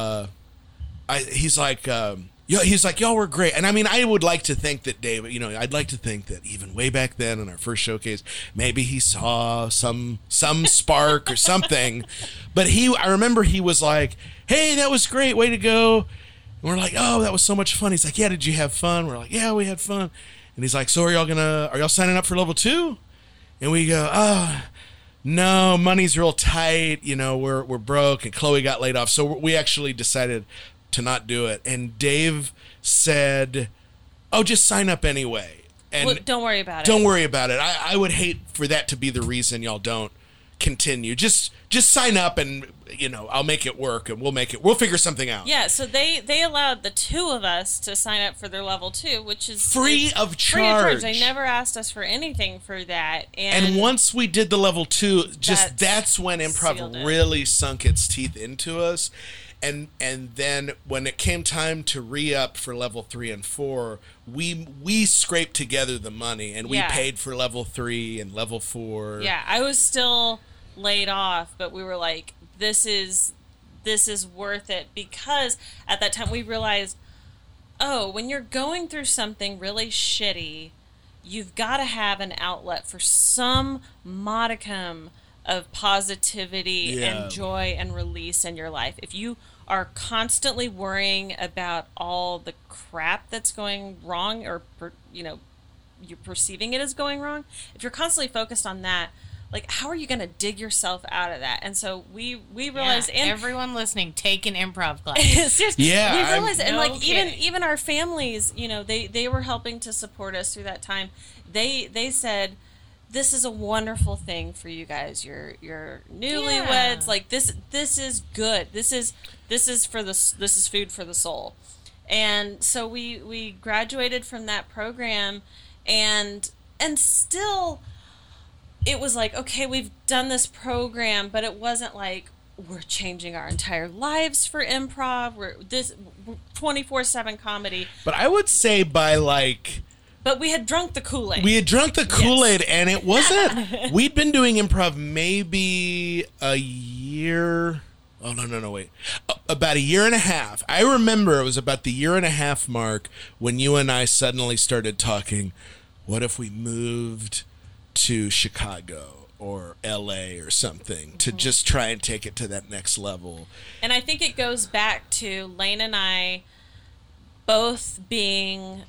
he's like, y'all were great. And I mean, I would like to think that David, I'd like to think that even way back then in our first showcase, maybe he saw some spark or something. But I remember he was like, hey, that was great. Way to go. And we're like, oh, that was so much fun. He's like, yeah, did you have fun? We're like, yeah, we had fun. And he's like, so are y'all signing up for level 2? And we go, oh, no, money's real tight. We're broke, and Chloe got laid off. So we actually decided to not do it. And Dave said, oh, just sign up anyway. And Well, don't worry about it. don't worry about it. I would hate for that to be the reason y'all don't continue. Just sign up, and I'll make it work, and we'll figure something out. Yeah, so they allowed the two of us to sign up for their level 2, which is Free of charge. They never asked us for anything for that. And once we did the level 2, that's when sealed improv it. really sunk its teeth into us. And then when it came time to re-up for level 3 and 4, we scraped together the money, and we Yeah. paid for level 3 and level 4. Yeah, I was still laid off, but we were like, this is worth it, because at that time we realized, when you're going through something really shitty, you've got to have an outlet for some modicum of positivity Yeah. and joy and release in your life. If you are constantly worrying about all the crap that's going wrong, or you're perceiving it as going wrong, if you're constantly focused on that, like, how are you going to dig yourself out of that? And so we realized, and everyone listening, take an improv class. seriously, Yeah, we realized, and No like kidding. even our families, they were helping to support us through that time. They said, this is a wonderful thing for you guys. You're newlyweds. Yeah. Like this is good. This is food for the soul. And so we graduated from that program, and still it was like, okay, we've done this program, but it wasn't like we're changing our entire lives for improv. We're 24/7 comedy. But I would say by like... But we had drunk the Kool-Aid. We had drunk the Kool-Aid, and it wasn't... We'd been doing improv maybe a year... Oh, no, wait. About a year and a half. I remember it was about the year and a half mark when you and I suddenly started talking, what if we moved to Chicago or LA or something to just try and take it to that next level? And I think it goes back to Lane and I both being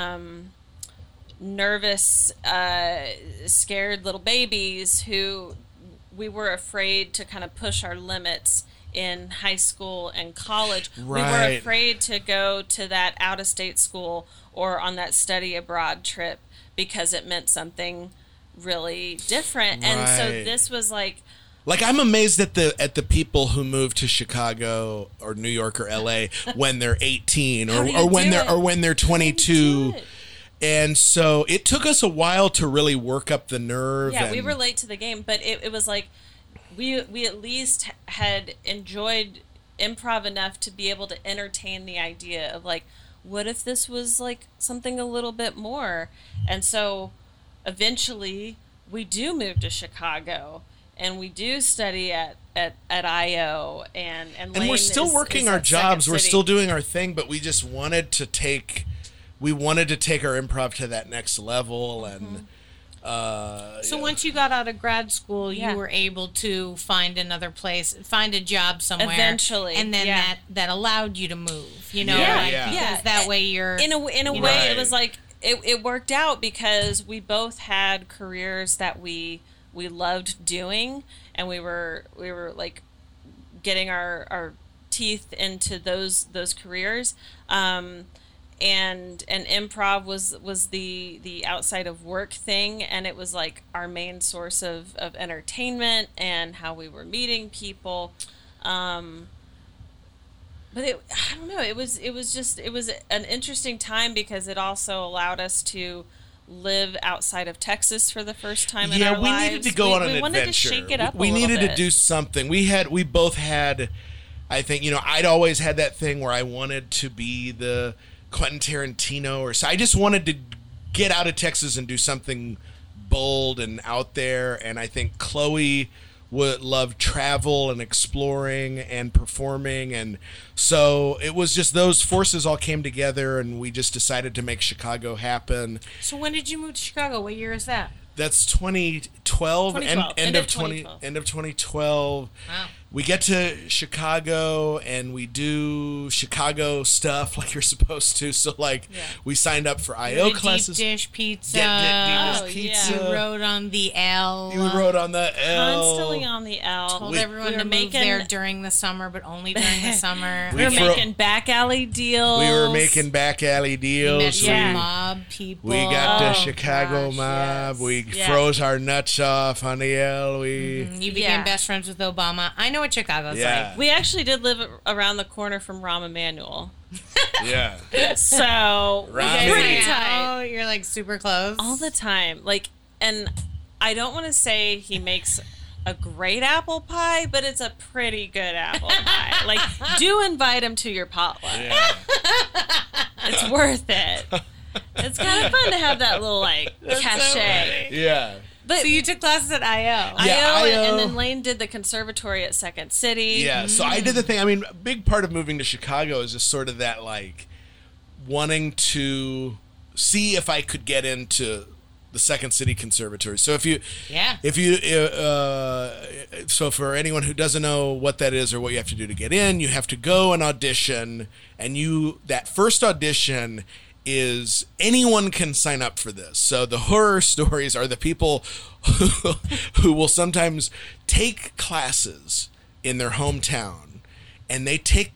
nervous, scared little babies who we were afraid to kind of push our limits in high school and college. We were Right. afraid to go to that out-of-state school or on that study abroad trip because it meant something really different. And so Right. this was like, Like, I'm amazed at the people who move to Chicago or New York or LA when they're 18 How or, do you or when do they're it? or when they're 22. do it? And so it took us a while to really work up the nerve. yeah, we and- were late to the game, but it was like we at least had enjoyed improv enough to be able to entertain the idea of like, what if this was like something a little bit more? And so eventually we do move to Chicago, and we do study at IO, and And Lane we're still is working at our jobs. Second We're City. still doing our thing, but we just wanted to take our improv to that next level. And So once you got out of grad school, Yeah. you were able to find another place, find a job somewhere. Eventually, and then yeah. that allowed you to move. You know, Yeah, like, yeah. because Yeah. that way you're in a way Right. it was like it worked out because we both had careers that we loved doing, and we were like getting our teeth into those careers, and improv was the outside of work thing, and it was like our main source of entertainment and how we were meeting people. But I don't know, it was an interesting time because it also allowed us to live outside of Texas for the first time in our lives. Yeah, we needed to go on an adventure. We wanted to shake it up. We needed to do something. We both had, I think, I'd always had that thing where I wanted to be the Quentin Tarantino, or so I just wanted to get out of Texas and do something bold and out there. And I think Chloe would love travel and exploring and performing, and so it was just those forces all came together, and we just decided to make Chicago happen. So when did you move to Chicago? What year is that? That's 2012. End of 2012. Wow. We get to Chicago and we do Chicago stuff like you're supposed to. So we signed up for IO classes. Deep dish pizza. Deep dish pizza. You rode on the L. You rode on the L. Constantly on the L. Told everyone to move there during the summer, but only during the summer. We were making back alley deals. We were making back alley deals. We met some mob people. We got the Chicago mob. Yes. We froze our nuts off on the L. You became best friends with Obama. I know what Chicago's like. We actually did live around the corner from Rahm Emanuel. Yeah. So pretty tight. Oh, you're like super close all the time. And I don't want to say he makes a great apple pie, but it's a pretty good apple pie. Do invite him to your potluck. Yeah. It's worth it. It's kind of fun to have that little cachet. So yeah. But so you took classes at IO. IO. And then Lane did the conservatory at Second City. Yeah, so I did the thing. I mean, a big part of moving to Chicago is just sort of that, wanting to see if I could get into the Second City Conservatory. So so for anyone who doesn't know what that is or what you have to do to get in, you have to go and audition, and that first audition is anyone can sign up for this. So the horror stories are the people who will sometimes take classes in their hometown, and they take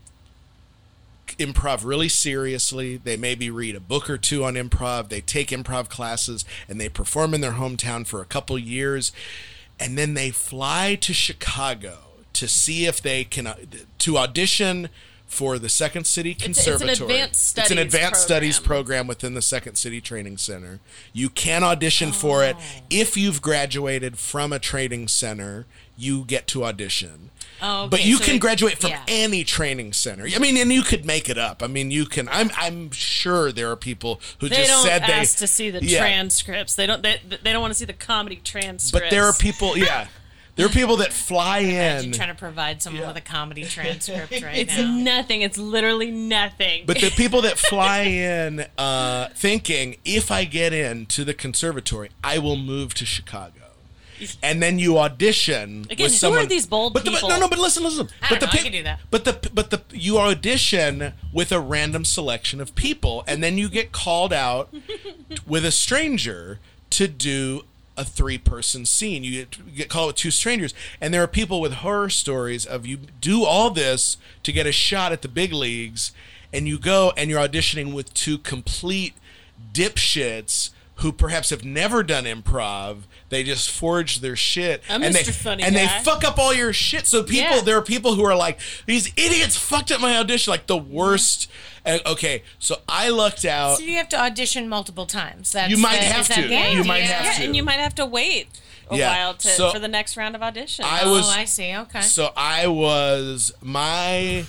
improv really seriously. They maybe read a book or two on improv. They take improv classes and they perform in their hometown for a couple years, and then they fly to Chicago to see if they can to audition for the Second City Conservatory. It's an advanced studies program within the Second City Training Center. You can audition for it. If you've graduated from a training center, you get to audition. Oh, okay. But you can graduate from any training center. I mean, and you could make it up. I mean, you can. I'm sure there are people who they just don't said ask to see the transcripts. They don't want to see the comedy transcripts. But there are people. Yeah. There are people that fly in. Imagine trying to provide someone with a comedy transcript right it's now. It's nothing. It's literally nothing. But the people that fly in thinking, if I get into the conservatory, I will move to Chicago. And then you audition with someone. Who are these bold people? But listen. I can do that. But you audition with a random selection of people, and then you get called out with a stranger to do a 3-person scene. You get called with 2 strangers, and there are people with horror stories of you do all this to get a shot at the big leagues, and you go and you're auditioning with 2 complete dipshits who perhaps have never done improv. They just forge their shit, they fuck up all your shit. So there are people who are like, these idiots fucked up my audition, like the worst. Okay, so I lucked out. So you have to audition multiple times. You might have to. You might have to, and you might have to wait a while for the next round of auditions. I see. Okay. So I was my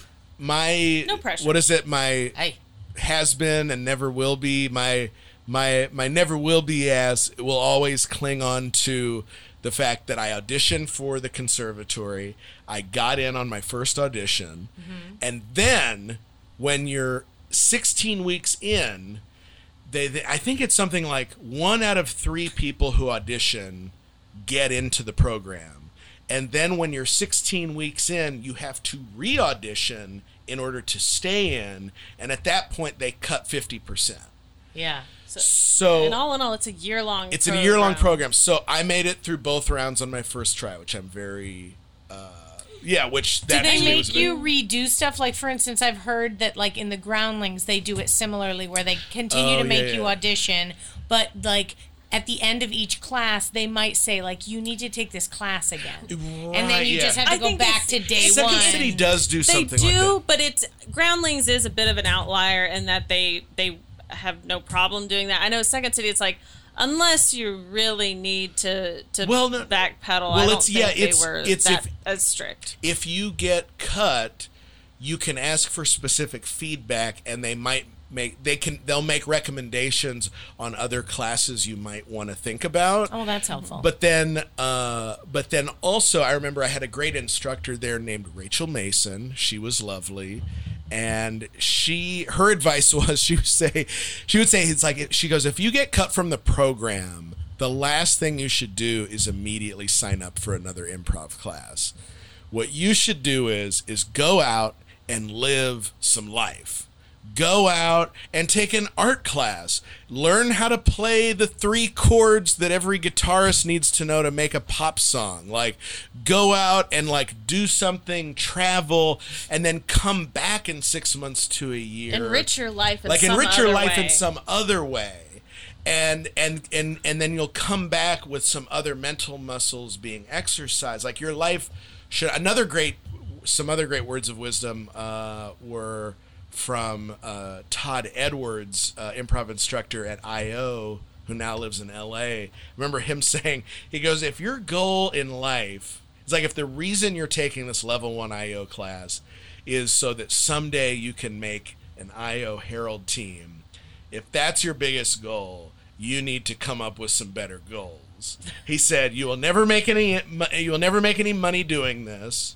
no pressure. What is it? My has been and never will be. My never will be ass will always cling on to the fact that I auditioned for the conservatory. I got in on my first audition, and then when you're 16 weeks in, I think it's something like 1 out of 3 people who audition get into the program. And then when you're 16 weeks in, you have to re-audition in order to stay in. And at that point, they cut 50%. Yeah. So in all, it's a year-long It's a year-long program. So I made it through both rounds on my first try, which I'm very Yeah, which Do that they actually was make you redo stuff? Like, for instance, I've heard that, like, in the Groundlings, they do it similarly, where they continue to make you audition, but, like, at the end of each class, they might say, like, you need to take this class again. Right, And then you just have to I go think back to day Second one. City does do They something do, like but it's Groundlings is a bit of an outlier in that they have no problem doing that. I know Second City, it's like, unless you really need to backpedal, I don't think they were as strict. If you get cut, you can ask for specific feedback, and they'll make recommendations on other classes you might want to think about. Oh, that's helpful. But then also, I remember I had a great instructor there named Rachel Mason. She was lovely. And her advice was, she would say, it's like, she goes, if you get cut from the program, the last thing you should do is immediately sign up for another improv class. What you should do is go out and live some life. Go out and take an art class. Learn how to play the 3 chords that every guitarist needs to know to make a pop song. Like, go out and, like, do something, travel, and then come back in 6 months to a year. Enrich your life in some other way. And then you'll come back with some other mental muscles being exercised. Like, your life should... Some other great words of wisdom were from Todd Edwards, improv instructor at I.O., who now lives in L.A. Remember him saying, he goes, if your goal in life, it's like if the reason you're taking this level 1 I.O. class is so that someday you can make an I.O. Herald team, if that's your biggest goal, you need to come up with some better goals. He said, you will never make any money doing this.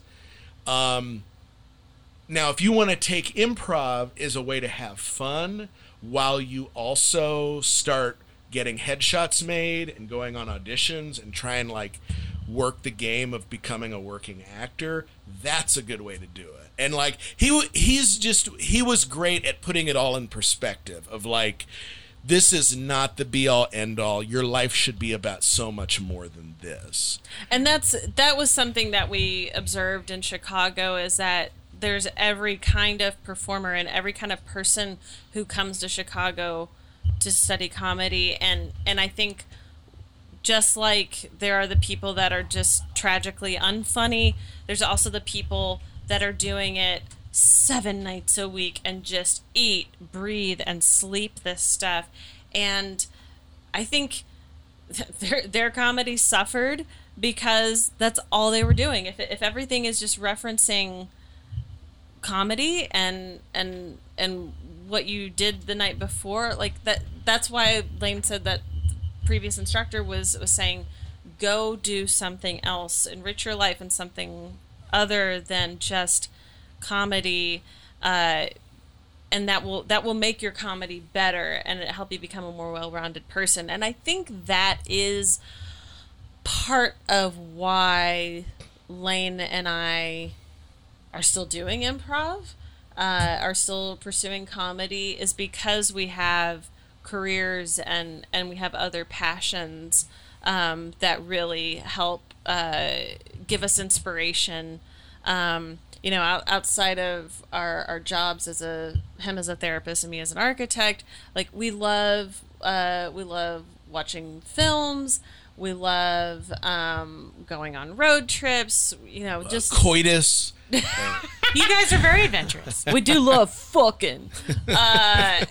Now, if you want to take improv as a way to have fun while you also start getting headshots made and going on auditions and try and, like, work the game of becoming a working actor, that's a good way to do it. And, like, he was great at putting it all in perspective of, like, this is not the be-all, end-all. Your life should be about so much more than this. And that was something that we observed in Chicago, is that there's every kind of performer and every kind of person who comes to Chicago to study comedy. And I think just like there are the people that are just tragically unfunny, there's also the people that are doing it 7 nights a week and just eat, breathe, and sleep this stuff. And I think their comedy suffered because that's all they were doing. If everything is just referencing comedy and what you did the night before, like that's why Lane said that previous instructor was saying, go do something else, enrich your life in something other than just comedy, and that will make your comedy better and it help you become a more well-rounded person. And I think that is part of why Lane and I are still doing improv, are still pursuing comedy, is because we have careers and we have other passions that really help give us inspiration. Outside of our jobs as him as a therapist and me as an architect, like we love watching films. We love going on road trips. Just coitus. You guys are very adventurous. We do love fucking. Hi,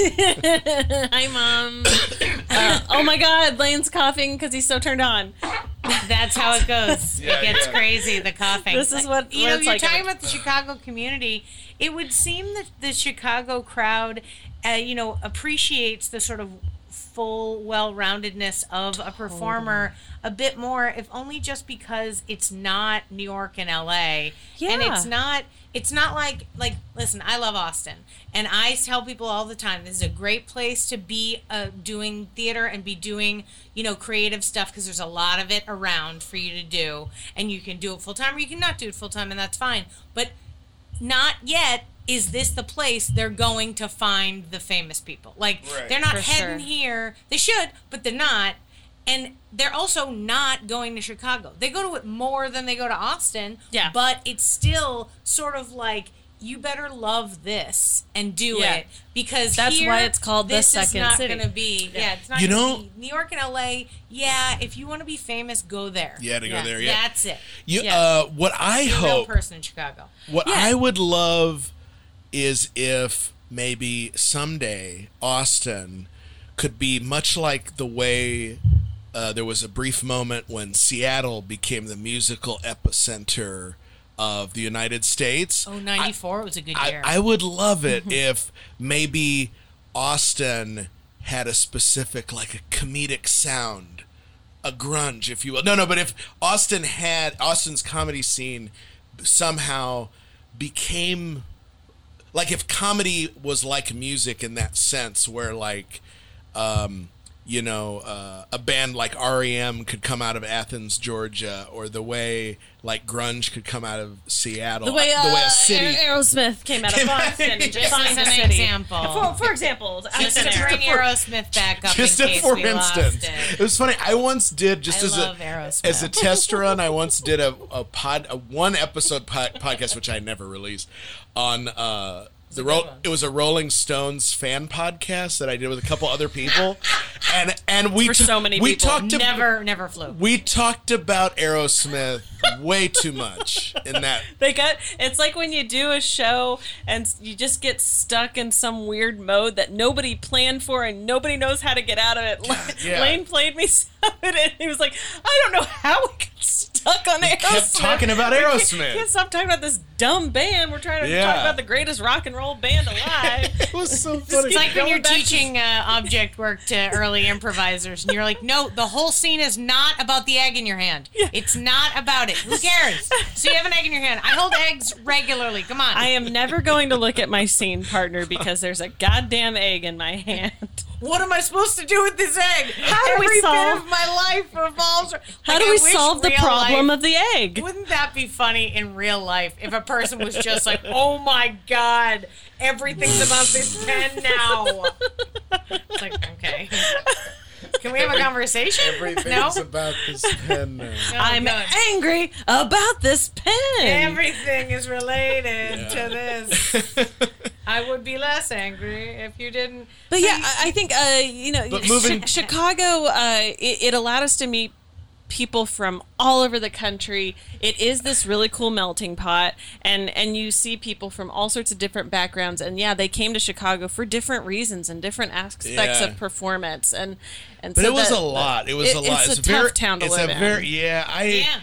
Mom. Oh my God, Lane's coughing because he's so turned on. That's how it goes. Yeah, it gets crazy, the coughing. This is what you're it's like. talking about the Chicago community. It would seem that the Chicago crowd, appreciates the sort of full, well-roundedness of a performer a bit more, if only just because it's not New York and LA. Yeah. And it's not like listen, I love Austin, and I tell people all the time, this is a great place to be doing theater and be doing creative stuff, because there's a lot of it around for you to do, and you can do it full-time or you can not do it full-time, and that's fine. But not yet is this the place they're going to find the famous people. Like, right. They're not For heading sure. here. They should, but they're not. And they're also not going to Chicago. They go to it more than they go to Austin. Yeah. But it's still sort of like, you better love this and do Yeah. it, because That's here, why it's called the this is second not city. going to be. Yeah, it's not. You gonna know- be New York and LA. Yeah, if you want to be famous, go there. Yeah, to go there. Yeah. That's it. You, Yeah. what I You're a real hope, person in Chicago. what Yeah. I would love, is if maybe someday Austin could be much like the way there was a brief moment when Seattle became the musical epicenter of the United States. Oh, 94 was a good year. I would love it if maybe Austin had a specific, like a comedic sound, a grunge, if you will. No, but if Austin's comedy scene somehow became, like if comedy was like music in that sense, where like, a band like REM could come out of Athens, Georgia, or the way like grunge could come out of Seattle. The way a city. Aerosmith came out of Boston and Just defined as the an city. example. For example, Just to bring Aerosmith back up Just in case for we lost instance, it. it was funny. I once did I love Aerosmith. as a test run. I once did a one episode podcast, which I never released, on it was a Rolling Stones fan podcast that I did with a couple other people, and we For so many we people. talked Never flew. we talked about Aerosmith way too much in that. It's like when you do a show and you just get stuck in some weird mode that nobody planned for and nobody knows how to get out of it. yeah. Lane played me some of it and he was like, I don't know how we got stuck on Aerosmith. Kept talking about Aerosmith. Can't stop talking about this dumb band. We're trying to Yeah. talk about the greatest rock and roll band alive. It was so funny. It's like when Going you're back to- teaching object work to early improvisers, and you're like, no, the whole scene is not about the egg in your hand. It's not about it. Who cares? So you have an egg in your hand. I hold eggs regularly. Come on. I am never going to look at my scene partner because there's a goddamn egg in my hand. What am I supposed to do with this egg? How do we Every solve- bit of my life revolves. How do we solve the problem of the egg? Wouldn't that be funny in real life if a person was just like, oh my God, everything's about this pen now? It's like, okay. Can we have a conversation? Everything's about this pen now. Oh, I'm God. angry about this pen. Everything is related to this. I would be less angry if you didn't. But yeah, I think But moving- Chicago, it allowed us to meet people from all over the country. It is this really cool melting pot, and you see people from all sorts of different backgrounds. And yeah, they came to Chicago for different reasons and different aspects Yeah. of performance. And But so it was that- a lot. It was a lot. It's a tough town to it's live a in. very yeah. Yeah.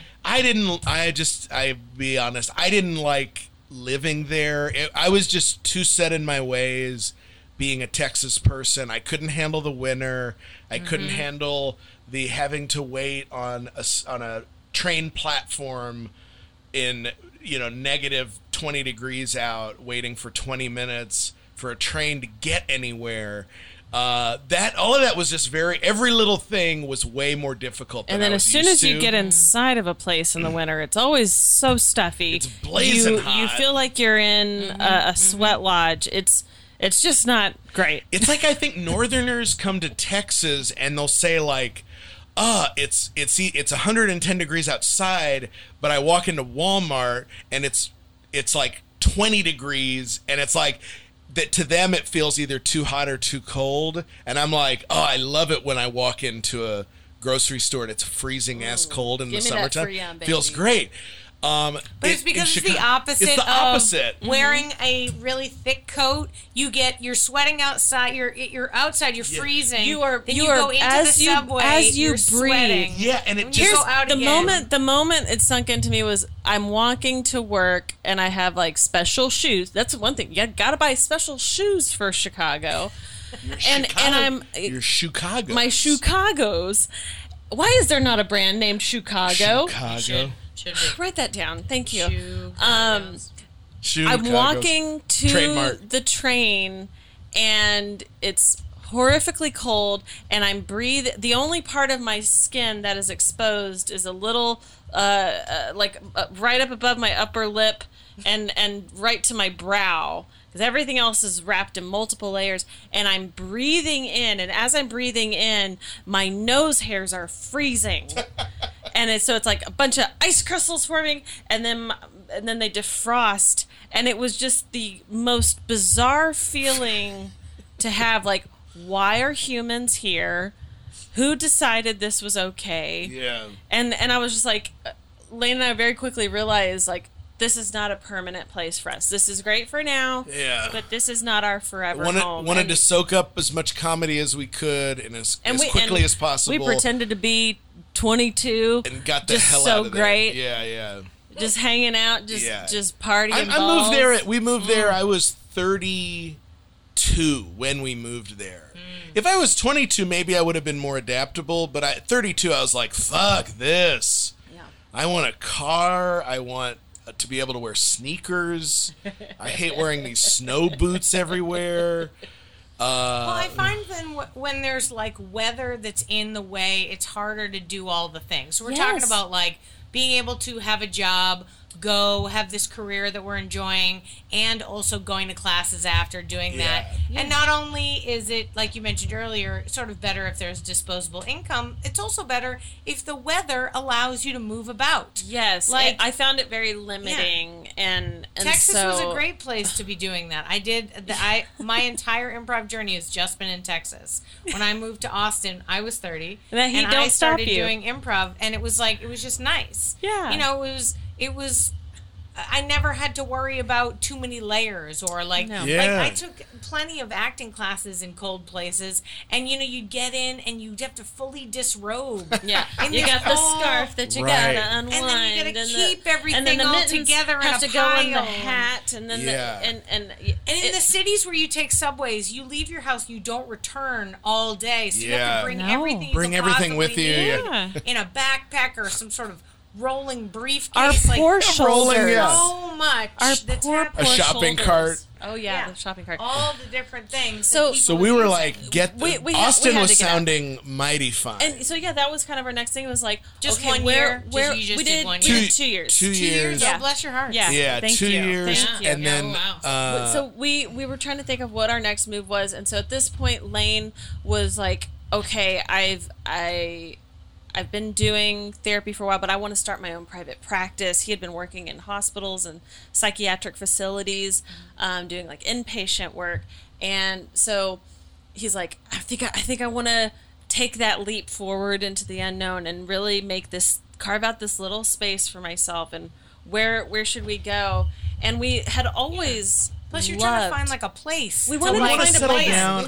I be honest. I didn't like living there. I was just too set in my ways. Being a Texas person, I couldn't handle the winter. I couldn't handle the having to wait on a train platform in negative 20 degrees out, waiting for 20 minutes for a train to get anywhere. All of that was just every little thing was way more difficult than And then I as was soon used as you to. get inside of a place in the winter, it's always so stuffy. It's blazing You hot. feel like you're in a sweat lodge. It's just not great. It's like I think Northerners come to Texas and they'll say like, it's 110 degrees outside, but I walk into Walmart and it's like 20 degrees, and it's like that to them it feels either too hot or too cold. And I'm like, oh, I love it when I walk into a grocery store and it's freezing ass cold in the Give me that summertime. Freon, baby. Feels great. But it's because it's the opposite. It's the opposite. Of wearing a really thick coat. You're sweating outside. You're outside. You're freezing. Then you go into the subway. as you you're breathe. sweating. Yeah, and it When just you go out the again. moment it sunk into me was I'm walking to work and I have like special shoes. That's one thing. You gotta buy special shoes for Chicago. and I'm your Chicago. my Chicago's. Why is there not a brand named Chicago? Chicago. Should be. Write that down. Thank you. Shoe- I'm walking to Trademark. the train and it's horrifically cold and I'm breathing. The only part of my skin that is exposed is a little right up above my upper lip and right to my brow. because everything else is wrapped in multiple layers, and I'm breathing in, and as I'm breathing in, my nose hairs are freezing. And so it's like a bunch of ice crystals forming, and then they defrost, and it was just the most bizarre feeling to have, like, why are humans here? Who decided this was okay? Yeah. And I was just like, Lane and I very quickly realized, like, this is not a permanent place for us. This is great for now, but this is not our forever home. Wanted to soak up as much comedy as we could and as quickly as possible. We pretended to be 22 and got the just hell so out of there. great. Yeah. Just hanging out, just partying. I moved there. We moved there. I was 32 when we moved there. If I was 22, maybe I would have been more adaptable. But at 32, I was like, "Fuck this! Yeah. I want a car. I want to be able to wear sneakers. I hate wearing these snow boots everywhere." Well, I find then when there's like weather that's in the way, it's harder to do all the things. So we're talking about like being able to have a job, go have this career that we're enjoying, and also going to classes after doing that. Yeah. And not only is it, like you mentioned earlier, sort of better if there's disposable income, it's also better if the weather allows you to move about. Yes, like I found it very limiting, and Texas so, was a great place to be doing that. My entire improv journey has just been in Texas. When I moved to Austin, I was 30, and I started doing improv, and it was just nice. Yeah, you know, it was I never had to worry about too many layers or like I took plenty of acting classes in cold places, and you know, you'd get in and you'd have to fully disrobe. Yeah, you got the scarf that you gotta unwind, and then you gotta keep everything all together in a pile. Have to go in the hat, and then and in the cities where you take subways, you leave your house, you don't return all day, so you have to bring everything. Bring everything with you in a backpack or some sort of rolling briefcase. Our poor shoulders. So much. A shopping cart. Oh yeah, the shopping cart. All the different things. So we were like, Austin was sounding mighty fun. And so that was kind of our next thing. It was like, just okay, 1 year. We did 1 year. 2 years. 2 years. Oh, bless your heart. Yeah. Thank 2 years. Thank you. And then so we were trying to think of what our next move was, and so at this point, Lane was like, okay, I've been doing therapy for a while, but I want to start my own private practice. He had been working in hospitals and psychiatric facilities, doing like inpatient work. And so he's like, I think I want to take that leap forward into the unknown and really carve out this little space for myself. And where should we go? And we had always... Plus, you're trying to find like a place. We want to settle down.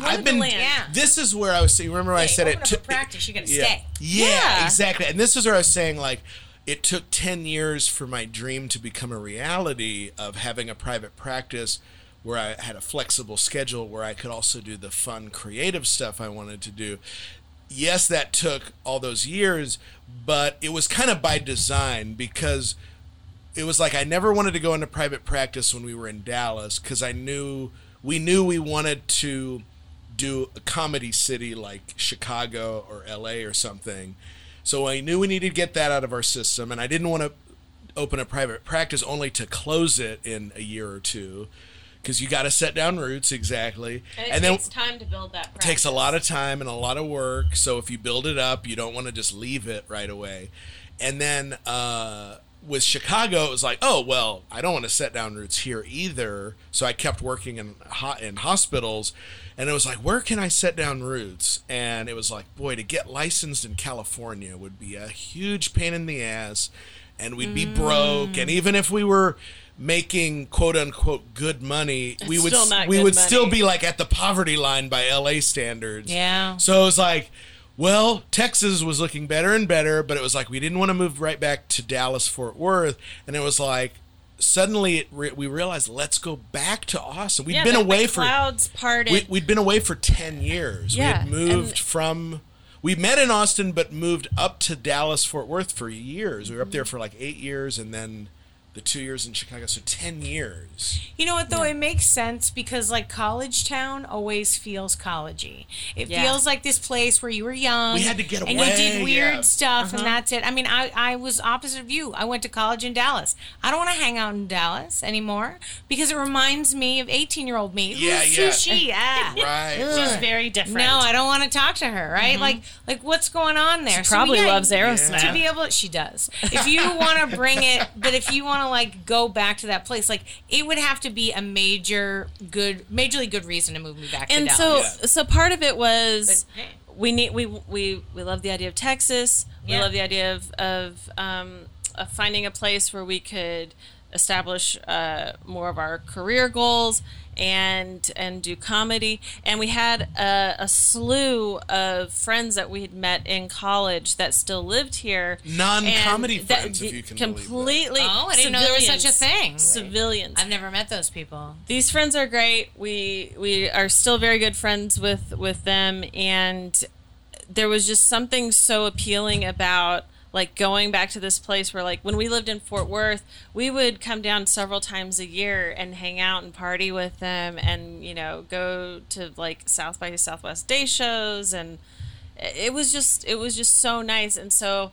This is where I was saying. Remember, I said it took practice. You got to stay. Yeah, exactly. And this is where I was saying, like, it took 10 years for my dream to become a reality of having a private practice where I had a flexible schedule where I could also do the fun, creative stuff I wanted to do. Yes, that took all those years, but it was kind of by design because it was like I never wanted to go into private practice when we were in Dallas because we knew we wanted to do a comedy city like Chicago or LA or something. So I knew we needed to get that out of our system, and I didn't want to open a private practice only to close it in a year or two because you got to set down roots exactly. And it takes time to build that practice. It takes a lot of time and a lot of work. So if you build it up, you don't want to just leave it right away. And then with Chicago, it was like, oh, well, I don't want to set down roots here either. So I kept working in hospitals. And it was like, where can I set down roots? And it was like, boy, to get licensed in California would be a huge pain in the ass. And we'd be broke. And even if we were making quote unquote good money, we would still be like at the poverty line by LA standards. Yeah. So it was like, well, Texas was looking better and better, but it was like we didn't want to move right back to Dallas, Fort Worth. And it was like, suddenly we realized, let's go back to Austin. We'd been away for clouds parted. We'd been away for 10 years. Yeah, we had moved we met in Austin, but moved up to Dallas, Fort Worth for years. We were up there for like 8 years, and then the 2 years in Chicago, so 10 years. You know what, though? It makes sense because, like, college town always feels collegey. It feels like this place where you were young. We had to get and away. you did weird stuff, and that's it. I mean, I was opposite of you. I went to college in Dallas. I don't want to hang out in Dallas anymore because it reminds me of 18-year-old me. Yeah, Who's she? Right. She's very different. No, I don't want to talk to her, right? Like what's going on there? She probably loves Aerosmith. To be able, she does. If you want to bring it, but if you want to like go back to that place, like it would have to be a majorly good reason to move me back to And Dallas. so part of it was But, hey. we love the idea of Texas. We Yeah. love the idea of finding a place where we could establish more of our career goals and do comedy. And we had a slew of friends that we had met in college that still lived here. Non-comedy And friends, if you can believe that. completely. Oh, I didn't know there was such a thing. Civilians. I've never met those people. These friends are great. We are still very good friends with them, and there was just something so appealing about like going back to this place where like when we lived in Fort Worth, we would come down several times a year and hang out and party with them, and go to like South by Southwest day shows, and it was just so nice. And so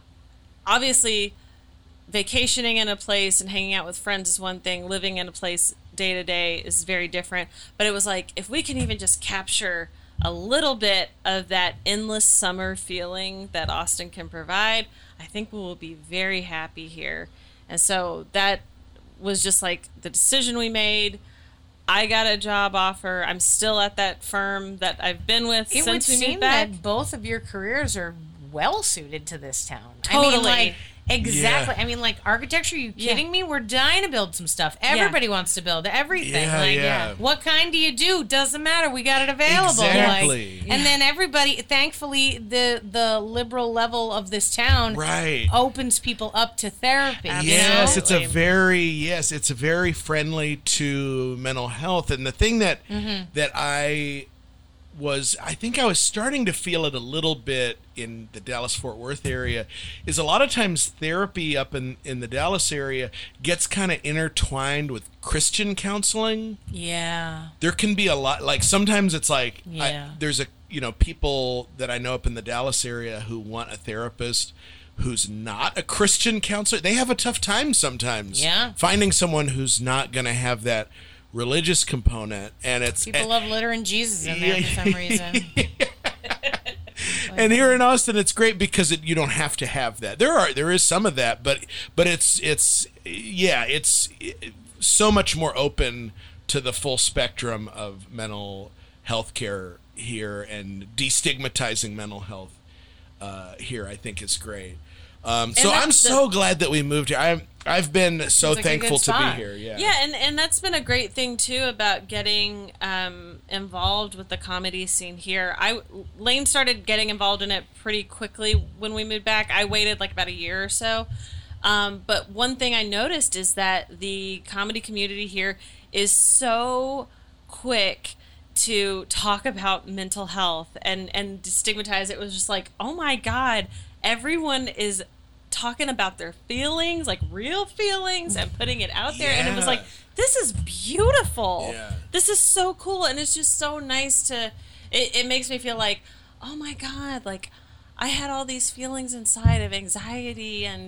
obviously vacationing in a place and hanging out with friends is one thing. Living in a place day to day is very different. But it was like, if we can even just capture a little bit of that endless summer feeling that Austin can provide, I think we will be very happy here. And so that was just like the decision we made. I got a job offer. I'm still at that firm that I've been with It would since we seem moved back. that both of your careers are well suited to this town. Totally. I mean, like, exactly. Yeah. I mean, like, architecture, are you kidding me? We're dying to build some stuff. Everybody wants to build everything. Yeah, like, yeah. What kind do you do? Doesn't matter. We got it available. Exactly. Like, and then everybody, thankfully, the liberal level of this town Right. opens people up to therapy. Yes, Absolutely. it's a very friendly to mental health. And the thing that I think I was starting to feel it a little bit in the Dallas-Fort Worth area, is a lot of times therapy up in the Dallas area gets kind of intertwined with Christian counseling. Yeah. There can be a lot, like sometimes it's like, Yeah. there's people that I know up in the Dallas area who want a therapist who's not a Christian counselor. They have a tough time sometimes finding someone who's not going to have that religious component, and People love littering Jesus in there for some reason. And here in Austin, it's great because you don't have to have that. There is some of that, but it's so much more open to the full spectrum of mental health care here, and destigmatizing mental health here, I think, is great. So I'm so glad that we moved here. I've been so like a thankful good to spot. be here. Yeah. Yeah, and that's been a great thing too about getting involved with the comedy scene here. Lane started getting involved in it pretty quickly when we moved back. I waited like about a year or so. But one thing I noticed is that the comedy community here is so quick to talk about mental health and destigmatize. It was just like, oh my God, everyone is talking about their feelings, like real feelings, and putting it out there. And it was like, this is beautiful. Yeah. This is so cool. And it's just so nice it makes me feel like, oh my God, like I had all these feelings inside of anxiety and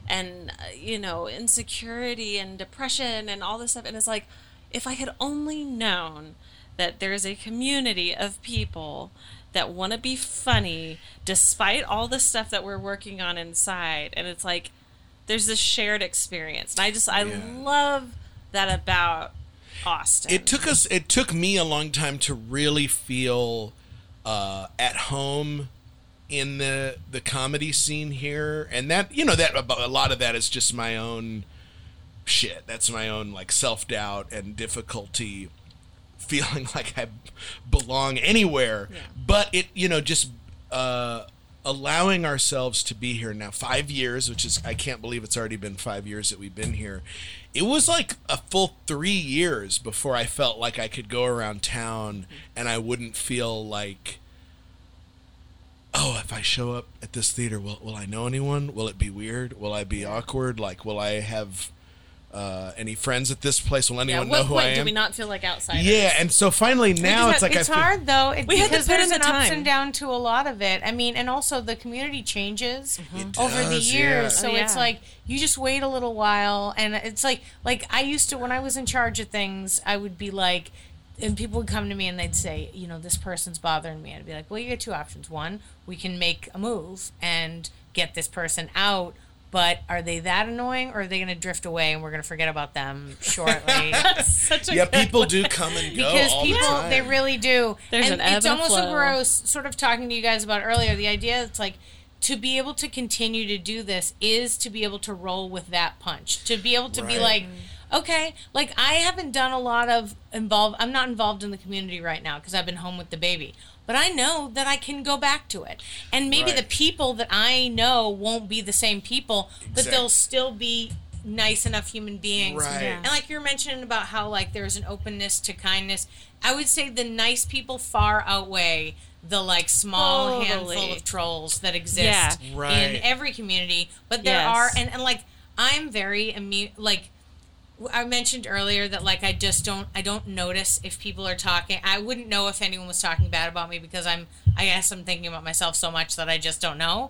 insecurity and depression and all this stuff. And it's like, if I had only known that there's a community of people that want to be funny despite all the stuff that we're working on inside. And it's like, there's this shared experience. And I love that about Austin. It took me a long time to really feel at home in the comedy scene here. And that a lot of that is just my own shit. That's my own like self-doubt and difficulty feeling like I belong anywhere. Yeah. But it, just allowing ourselves to be here now 5 years, which is, I can't believe it's already been 5 years that we've been here. It was like a full 3 years before I felt like I could go around town and I wouldn't feel like, oh, if I show up at this theater, will I know anyone? Will it be weird? Will I be awkward? Like, will I have any friends at this place? Will Yeah, anyone at know what who I point do am? we not feel like outsiders? Yeah, and so finally now it's like it's I hard though. We had to because put there's in the an ups time. and down to a lot of it. I mean, and also the community changes It over the does, years, yeah. so Oh, it's yeah. like you just wait a little while, and it's like I used to when I was in charge of things, I would be like. And people would come to me and they'd say, you know, this person's bothering me. I'd be like, well, you get two options. One, we can make a move and get this person out. But are they that annoying, or are they going to drift away and we're going to forget about them shortly? Such a Yeah, good people do come and go Because all people, the time. they really do. There's and an ebb it's and a almost like flow. where I was sort of talking to you guys about earlier. The idea it's like to be able to continue to do this is to be able to roll with that punch. To be able to be Right. like, okay, like I haven't done a lot of I'm not involved in the community right now because I've been home with the baby. But I know that I can go back to it. And maybe Right. the people that I know won't be the same people, but Exactly. they'll still be nice enough human beings. Right. Yeah. And like you were mentioning about how like there's an openness to kindness, I would say the nice people far outweigh the like small Totally. handful of trolls that exist Yeah. Right. in every community. But there Yes. are, and like I'm very like I mentioned earlier that like I don't notice if people are talking. I wouldn't know if anyone was talking bad about me because I guess I'm thinking about myself so much that I just don't know.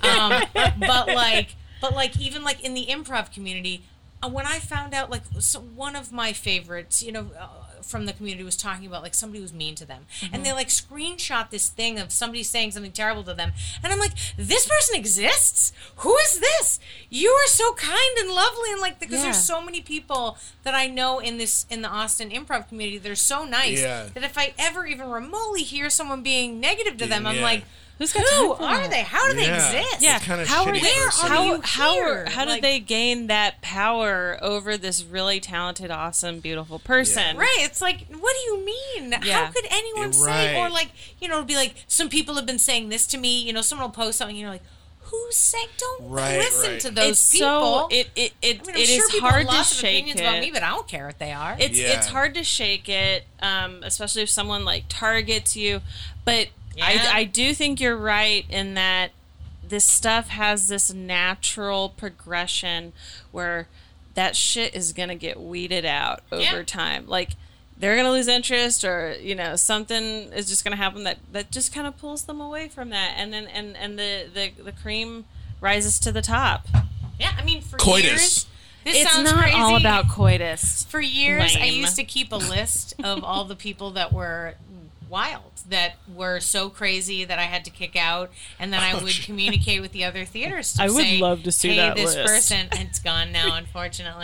But like even like in the improv community, when I found out like one of my favorites, you know, from the community was talking about like somebody was mean to them, and they like screenshot this thing of somebody saying something terrible to them, and I'm like, this person exists? Who is this? You are so kind and lovely, and like because Yeah. there's so many people that I know in the Austin improv community. They're so nice Yeah. that if I ever even remotely hear someone being negative to them, I'm Yeah. like, Who's got who time for are that? they? How do they Yeah. exist? Yeah, What kind of how are shitty they? person? How Like- did they gain that power over this really talented, awesome, beautiful person? Right. It's like, what do you mean? Yeah. How could anyone You're say, or right. like, you know, it'd be like, some people have been saying this to me, you know, someone will post something, you know, like, who's saying, don't Right, listen right. to those It's people. so it I mean, I'm it sure is people hard have to lots of shake opinions it. about me, but I don't care what they are. It's Yeah. hard to shake it, especially if someone like targets you. But Yeah. I do think you're right in that this stuff has this natural progression where that shit is gonna get weeded out over Yeah. time. Like they're gonna lose interest, or you know something is just gonna happen that just kind of pulls them away from that, and then and the cream rises to the top. Yeah, I mean, for Coitus. years, this It's sounds not crazy. all about coitus. For years, I Lame. used to keep a list of all the people that were wild, that were so crazy that I had to kick out, and then I would communicate with the other theaters to I would say, love to see hey, that this list." person, and it's gone now, unfortunately.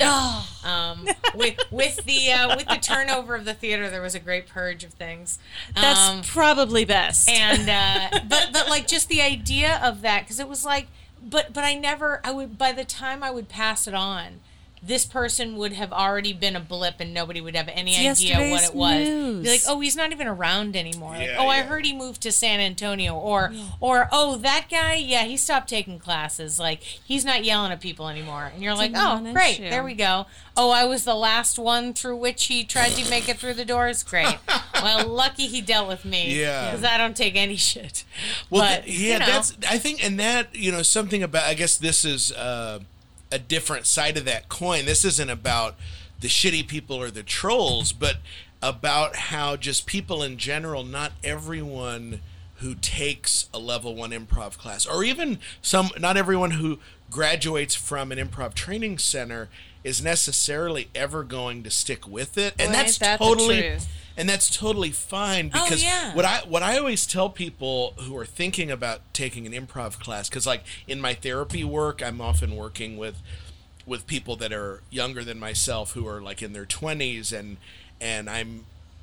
With the turnover of the theater, there was a great purge of things. That's probably best. And but like just the idea of that, because it was like, but I would, by the time I would pass it on, this person would have already been a blip and nobody would have any It's idea what yesterday's it was. news. Be like, oh, he's not even around anymore. Like, Yeah, oh, I yeah. heard he moved to San Antonio, or oh, that guy, yeah, he stopped taking classes. Like, he's not yelling at people anymore. And you're like, oh, non-issue. great, there we go. Oh, I was the last one through which he tried to make it through the doors. Great. Well, lucky he dealt with me. Yeah. Because I don't take any shit. Well, But, yeah, you know. that's. I think, and that something about. I guess this is a different side of that coin. This isn't about the shitty people or the trolls, but about how just people in general. Not everyone who takes a level 1 improv class, or even not everyone who graduates from an improv training center is necessarily ever going to stick with it, and Well, that's ain't that the totally. truth? And that's totally fine, because yeah. what I always tell people who are thinking about taking an improv class, because like in my therapy work, I'm often working with people that are younger than myself who are like in their 20s, and I'm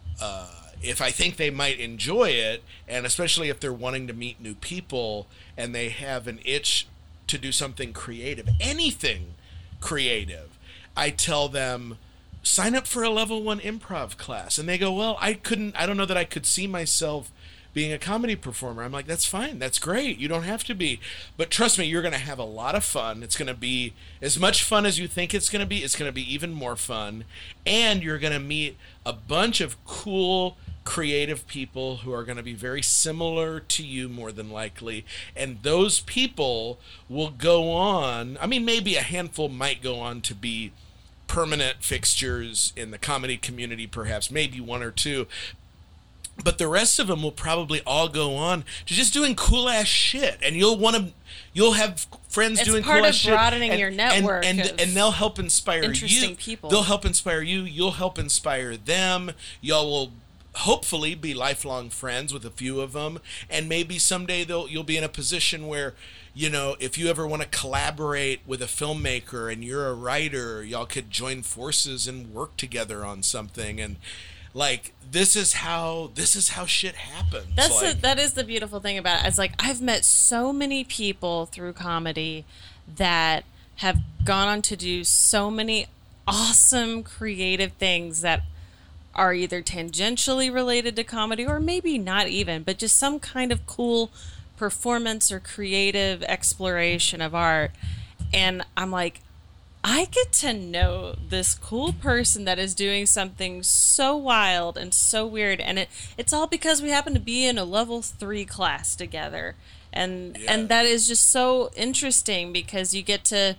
if I think they might enjoy it, and especially if they're wanting to meet new people and they have an itch to do something creative, anything creative, I tell them, sign up for a level 1 improv class. And they go, well, I don't know that I could see myself being a comedy performer. I'm like, that's fine. That's great. You don't have to be. But trust me, you're going to have a lot of fun. It's going to be as much fun as you think it's going to be. It's going to be even more fun. And you're going to meet a bunch of cool, creative people who are going to be very similar to you, more than likely. And those people will go on. I mean, maybe a handful might go on to be permanent fixtures in the comedy community, perhaps maybe one or two. But the rest of them will probably all go on to just doing cool ass shit, and you'll have friends doing cool ass shit. It's part of broadening your network, and they'll help inspire interesting you. people. They'll help inspire you. You'll help inspire them. Y'all will hopefully be lifelong friends with a few of them, and maybe someday you'll be in a position where, you know, if you ever want to collaborate with a filmmaker and you're a writer, y'all could join forces and work together on something. And like, this is how shit happens. That is the beautiful thing about it. It's like, I've met so many people through comedy that have gone on to do so many awesome creative things that are either tangentially related to comedy or maybe not even, but just some kind of cool performance or creative exploration of art. And I'm like, I get to know this cool person that is doing something so wild and so weird, and it's all because we happen to be in a level 3 class together. And that is just so interesting because you get to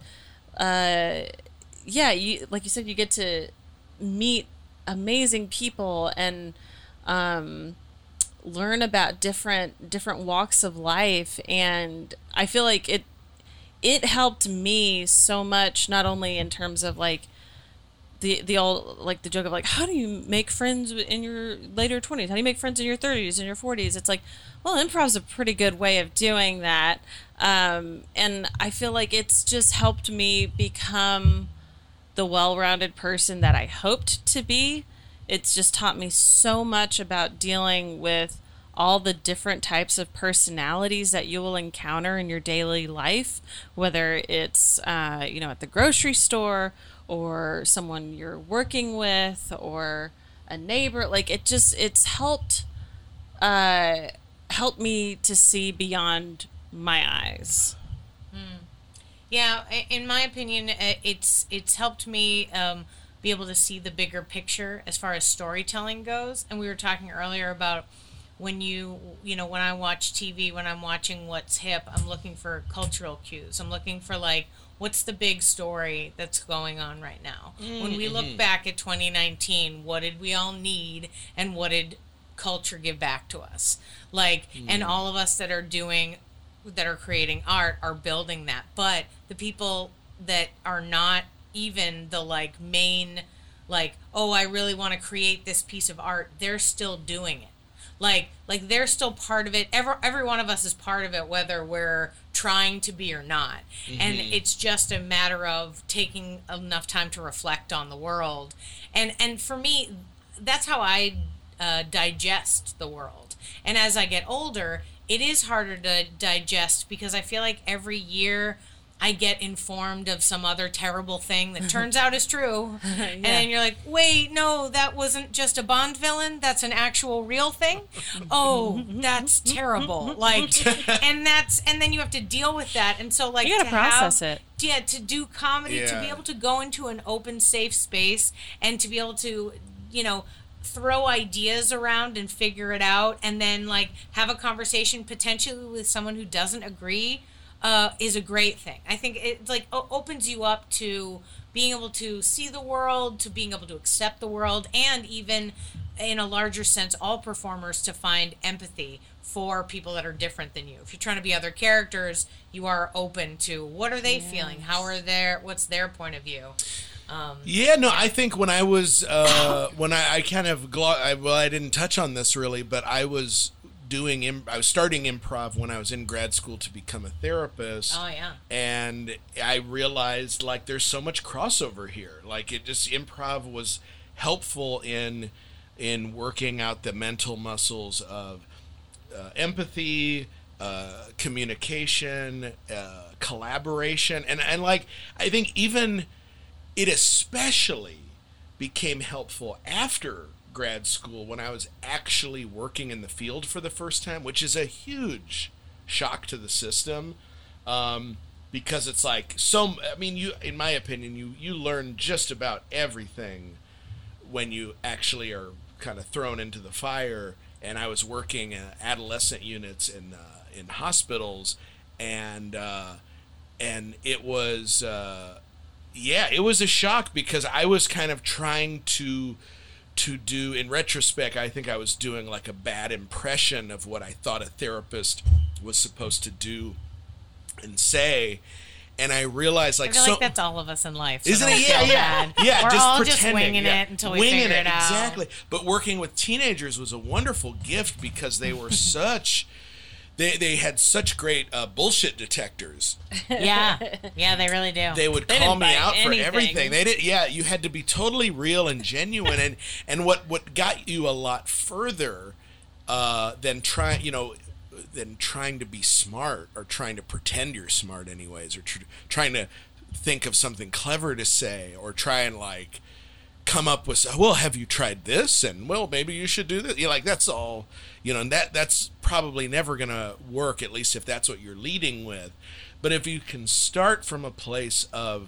you, like you said, you get to meet amazing people and learn about different walks of life. And I feel like it helped me so much, not only in terms of like the old, like the joke of like, how do you make friends in your later 20s? How do you make friends in your 30s and your 40s? It's like, well, improv's a pretty good way of doing that. And I feel like it's just helped me become the well-rounded person that I hoped to be. It's just taught me so much about dealing with all the different types of personalities that you will encounter in your daily life, whether it's, at the grocery store or someone you're working with or a neighbor. Like, it's helped me to see beyond my eyes. Yeah, in my opinion, it's helped me be able to see the bigger picture as far as storytelling goes. And we were talking earlier about when when I watch TV, when I'm watching what's hip, I'm looking for cultural cues. I'm looking for, like, what's the big story that's going on right now? Mm-hmm. When we look back at 2019, what did we all need and what did culture give back to us? Like, and all of us that are creating art are building that. But the people that are not even the, like, main, like, oh, I really want to create this piece of art, they're still doing it. Like they're still part of it. Every one of us is part of it, whether we're trying to be or not. Mm-hmm. And it's just a matter of taking enough time to reflect on the world. And for me, that's how I digest the world. And as I get older, it is harder to digest because I feel like every year I get informed of some other terrible thing that turns out is true. Yeah. And then you're like, wait, no, that wasn't just a Bond villain. That's an actual real thing. Oh, that's terrible. Like, and then you have to deal with that. And so, like, you gotta process it. Yeah, to do comedy, to be able to go into an open, safe space and to be able to, throw ideas around and figure it out and then, like, have a conversation potentially with someone who doesn't agree is a great thing. I think it, like, opens you up to being able to see the world, to being able to accept the world, and even in a larger sense, all performers to find empathy for people that are different than you. If you're trying to be other characters, you are open to what are they feeling? What's their point of view? I think when I was when I kind of I didn't touch on this really, but I was starting improv when I was in grad school to become a therapist. Oh yeah. And I realized, like, there's so much crossover here. Like, improv was helpful in working out the mental muscles of empathy, communication, collaboration, and like, I think even it especially became helpful after grad school when I was actually working in the field for the first time, which is a huge shock to the system, because it's like, in my opinion, you learn just about everything when you actually are kind of thrown into the fire. And I was working in adolescent units in hospitals, and it was yeah, it was a shock because I was kind of trying to do, in retrospect, I think I was doing like a bad impression of what I thought a therapist was supposed to do and say. And I realized, like, I feel like that's all of us in life. So isn't don't it? feel Yeah. bad. Yeah, We're just all pretending. just winging it until we figure it out. Exactly. But working with teenagers was a wonderful gift because they were such... They had such great bullshit detectors. Yeah, they really do. They would They call didn't me buy out for anything. everything. They did. Yeah, you had to be totally real and genuine, and what got you a lot further than trying to be smart or trying to pretend you're smart anyways, or trying to think of something clever to say, or try and like come up with, well, have you tried this? And well, maybe you should do this. Like that's all, and that's probably never gonna work, at least if that's what you're leading with. But if you can start from a place of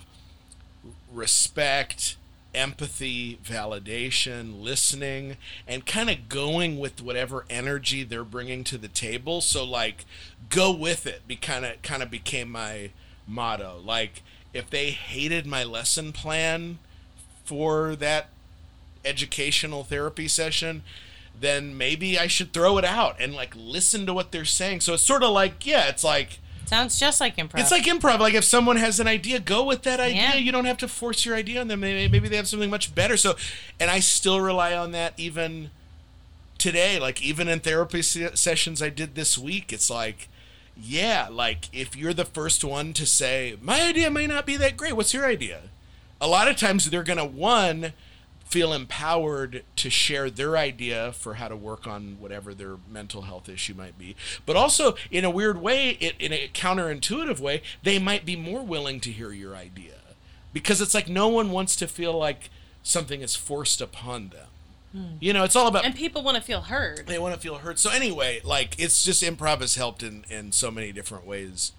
respect, empathy, validation, listening, and kind of going with whatever energy they're bringing to the table. So like, go with it. Kind of became my motto. Like, if they hated my lesson plan for that educational therapy session, then maybe I should throw it out and like listen to what they're saying. So it's sort of like, it's like, Sounds just like improv. it's like improv. Like if someone has an idea, go with that idea. Yeah. You don't have to force your idea on them. Maybe they have something much better. So, and I still rely on that even today. Like even in therapy sessions I did this week, it's like, like if you're the first one to say, my idea may not be that great, what's your idea? A lot of times they're going to, feel empowered to share their idea for how to work on whatever their mental health issue might be. But also, in a weird way, in a counterintuitive way, they might be more willing to hear your idea. Because it's like no one wants to feel like something is forced upon them. It's all about... And people want to feel heard. They want to feel heard. So anyway, like, it's just improv has helped in so many different ways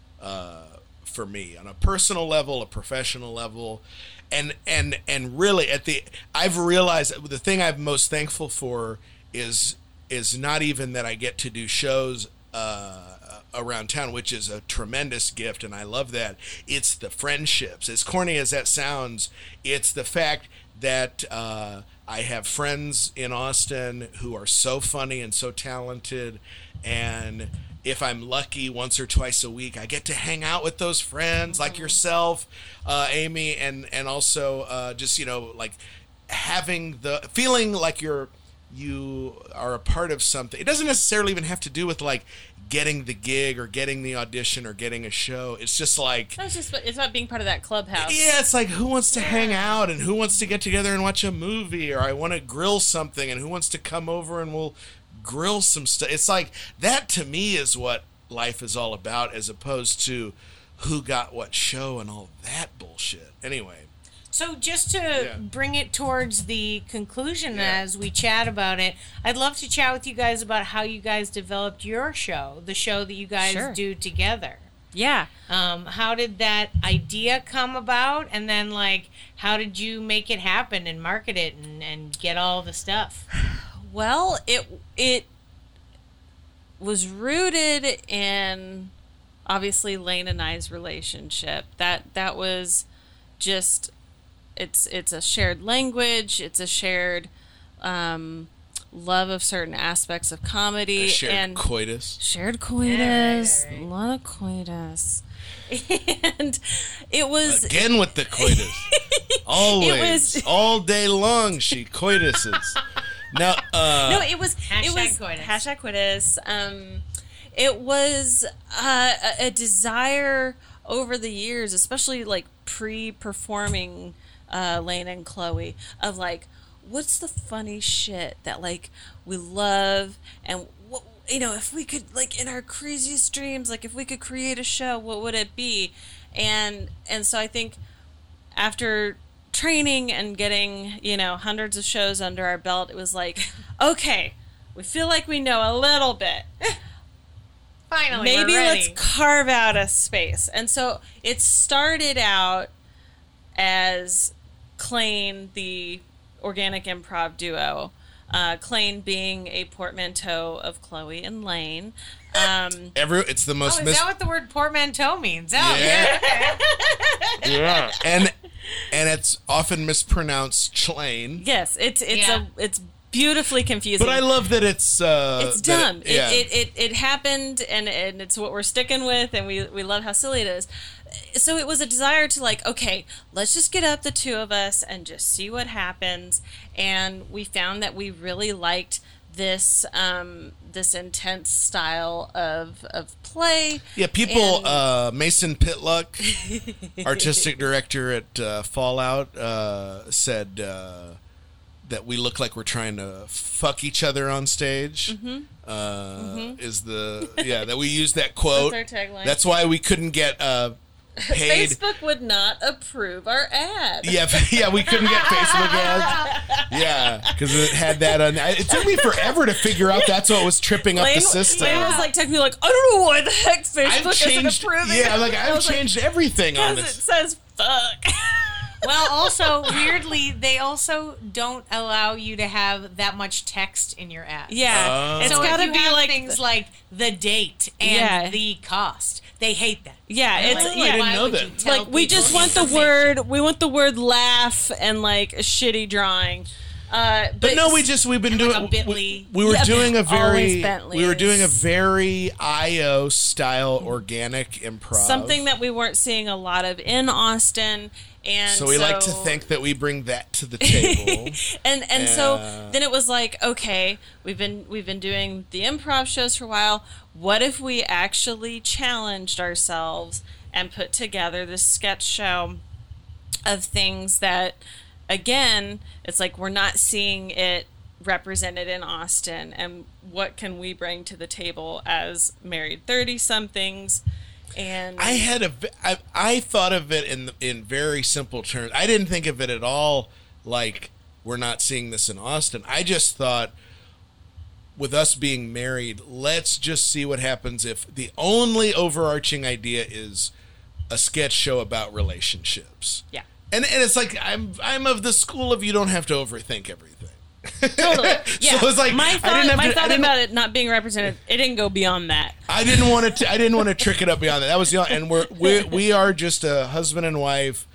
for me. On a personal level, a professional level... And really I've realized the thing I'm most thankful for is not even that I get to do shows around town, which is a tremendous gift, and I love that. It's the friendships. As corny as that sounds, it's the fact that I have friends in Austin who are so funny and so talented, and if I'm lucky, once or twice a week, I get to hang out with those friends like yourself, Amy, and also just, like having the feeling like you are a part of something. It doesn't necessarily even have to do with like getting the gig or getting the audition or getting a show. It's just like... It's about being part of that clubhouse. Yeah, it's like who wants to hang out and who wants to get together and watch a movie, or I want to grill something and who wants to come over and we'll grill some stuff. It's like that to me is what life is all about, as opposed to who got what show and all that bullshit. Anyway, so just to bring it towards the conclusion as we chat about it, I'd love to chat with you guys about how you guys developed your show, the show that you guys do together. Yeah. How did that idea come about, and then like how did you make it happen and market it and get all the stuff? Well, it was rooted in obviously Lane and I's relationship. That was just it's a shared language. It's a shared love of certain aspects of comedy. a shared and coitus. Shared coitus. Right. A lot of coitus. And it was Again with the coitus. Always. All day long she coituses. No, it was coitus. Hashtag coitus. It was a desire over the years, especially like pre-performing Lane and Chloe, of like, what's the funny shit that like we love, and what, if we could, like, in our craziest dreams, like if we could create a show, what would it be? And so I think after training and getting hundreds of shows under our belt, it was like, okay, we feel like we know a little bit. Finally, maybe we're ready. let's carve out a space. And so it started out as Klain, the organic improv duo, Klain being a portmanteau of Chloe and Lane. it's the most is that what the word portmanteau means? Oh, Yeah. yeah. Yeah. And and it's often mispronounced Chlane. Yes, it's beautifully confusing. But I love that it's dumb. Yeah. It happened, and it's what we're sticking with, and we love how silly it is. So it was a desire to like, okay, let's just get up the two of us and just see what happens. And we found that we really liked this this intense style of play. Yeah, people. Mason Pitluck, artistic director at Fallout, said that we look like we're trying to fuck each other on stage. Is that we use that quote? That's our tagline. That's why we couldn't get paid. Facebook would not approve our ad. Yeah, we couldn't get Facebook ads. Yeah, because it had that on. It took me forever to figure out that's what was tripping up the system. Lane was like texting me like, I don't know why the heck Facebook isn't approving. Yeah, I've changed everything on because this. it says fuck. Well, also, weirdly, they also don't allow you to have that much text in your ads. Yeah. It's so got to if you be have like things like the date and the cost. They hate that. Yeah, They're it's like, yeah. I didn't why know would that. you tell Like we just people want the information? word. We want the word laugh and like a shitty drawing. But no, we've been doing. like a Bitly. We were Yeah, doing a always very. Bentleys. We were doing a very IO style organic improv. something that we weren't seeing a lot of in Austin. And So we like to think that we bring that to the table. and so then it was like, okay, we've been doing the improv shows for a while. What if we actually challenged ourselves and put together this sketch show of things that, again, it's like we're not seeing it represented in Austin, and what can we bring to the table as married 30-somethings? And I thought of it in very simple terms. I didn't think of it at all like we're not seeing this in Austin. I just thought, with us being married, let's just see what happens if the only overarching idea is a sketch show about relationships. yeah. And it's like I'm of the school of you don't have to overthink everything. Totally. Yeah. So it's like my thought, I didn't about it not being represented, it didn't go beyond that. I didn't want to trick it up beyond that. That was and we are just a husband and wife.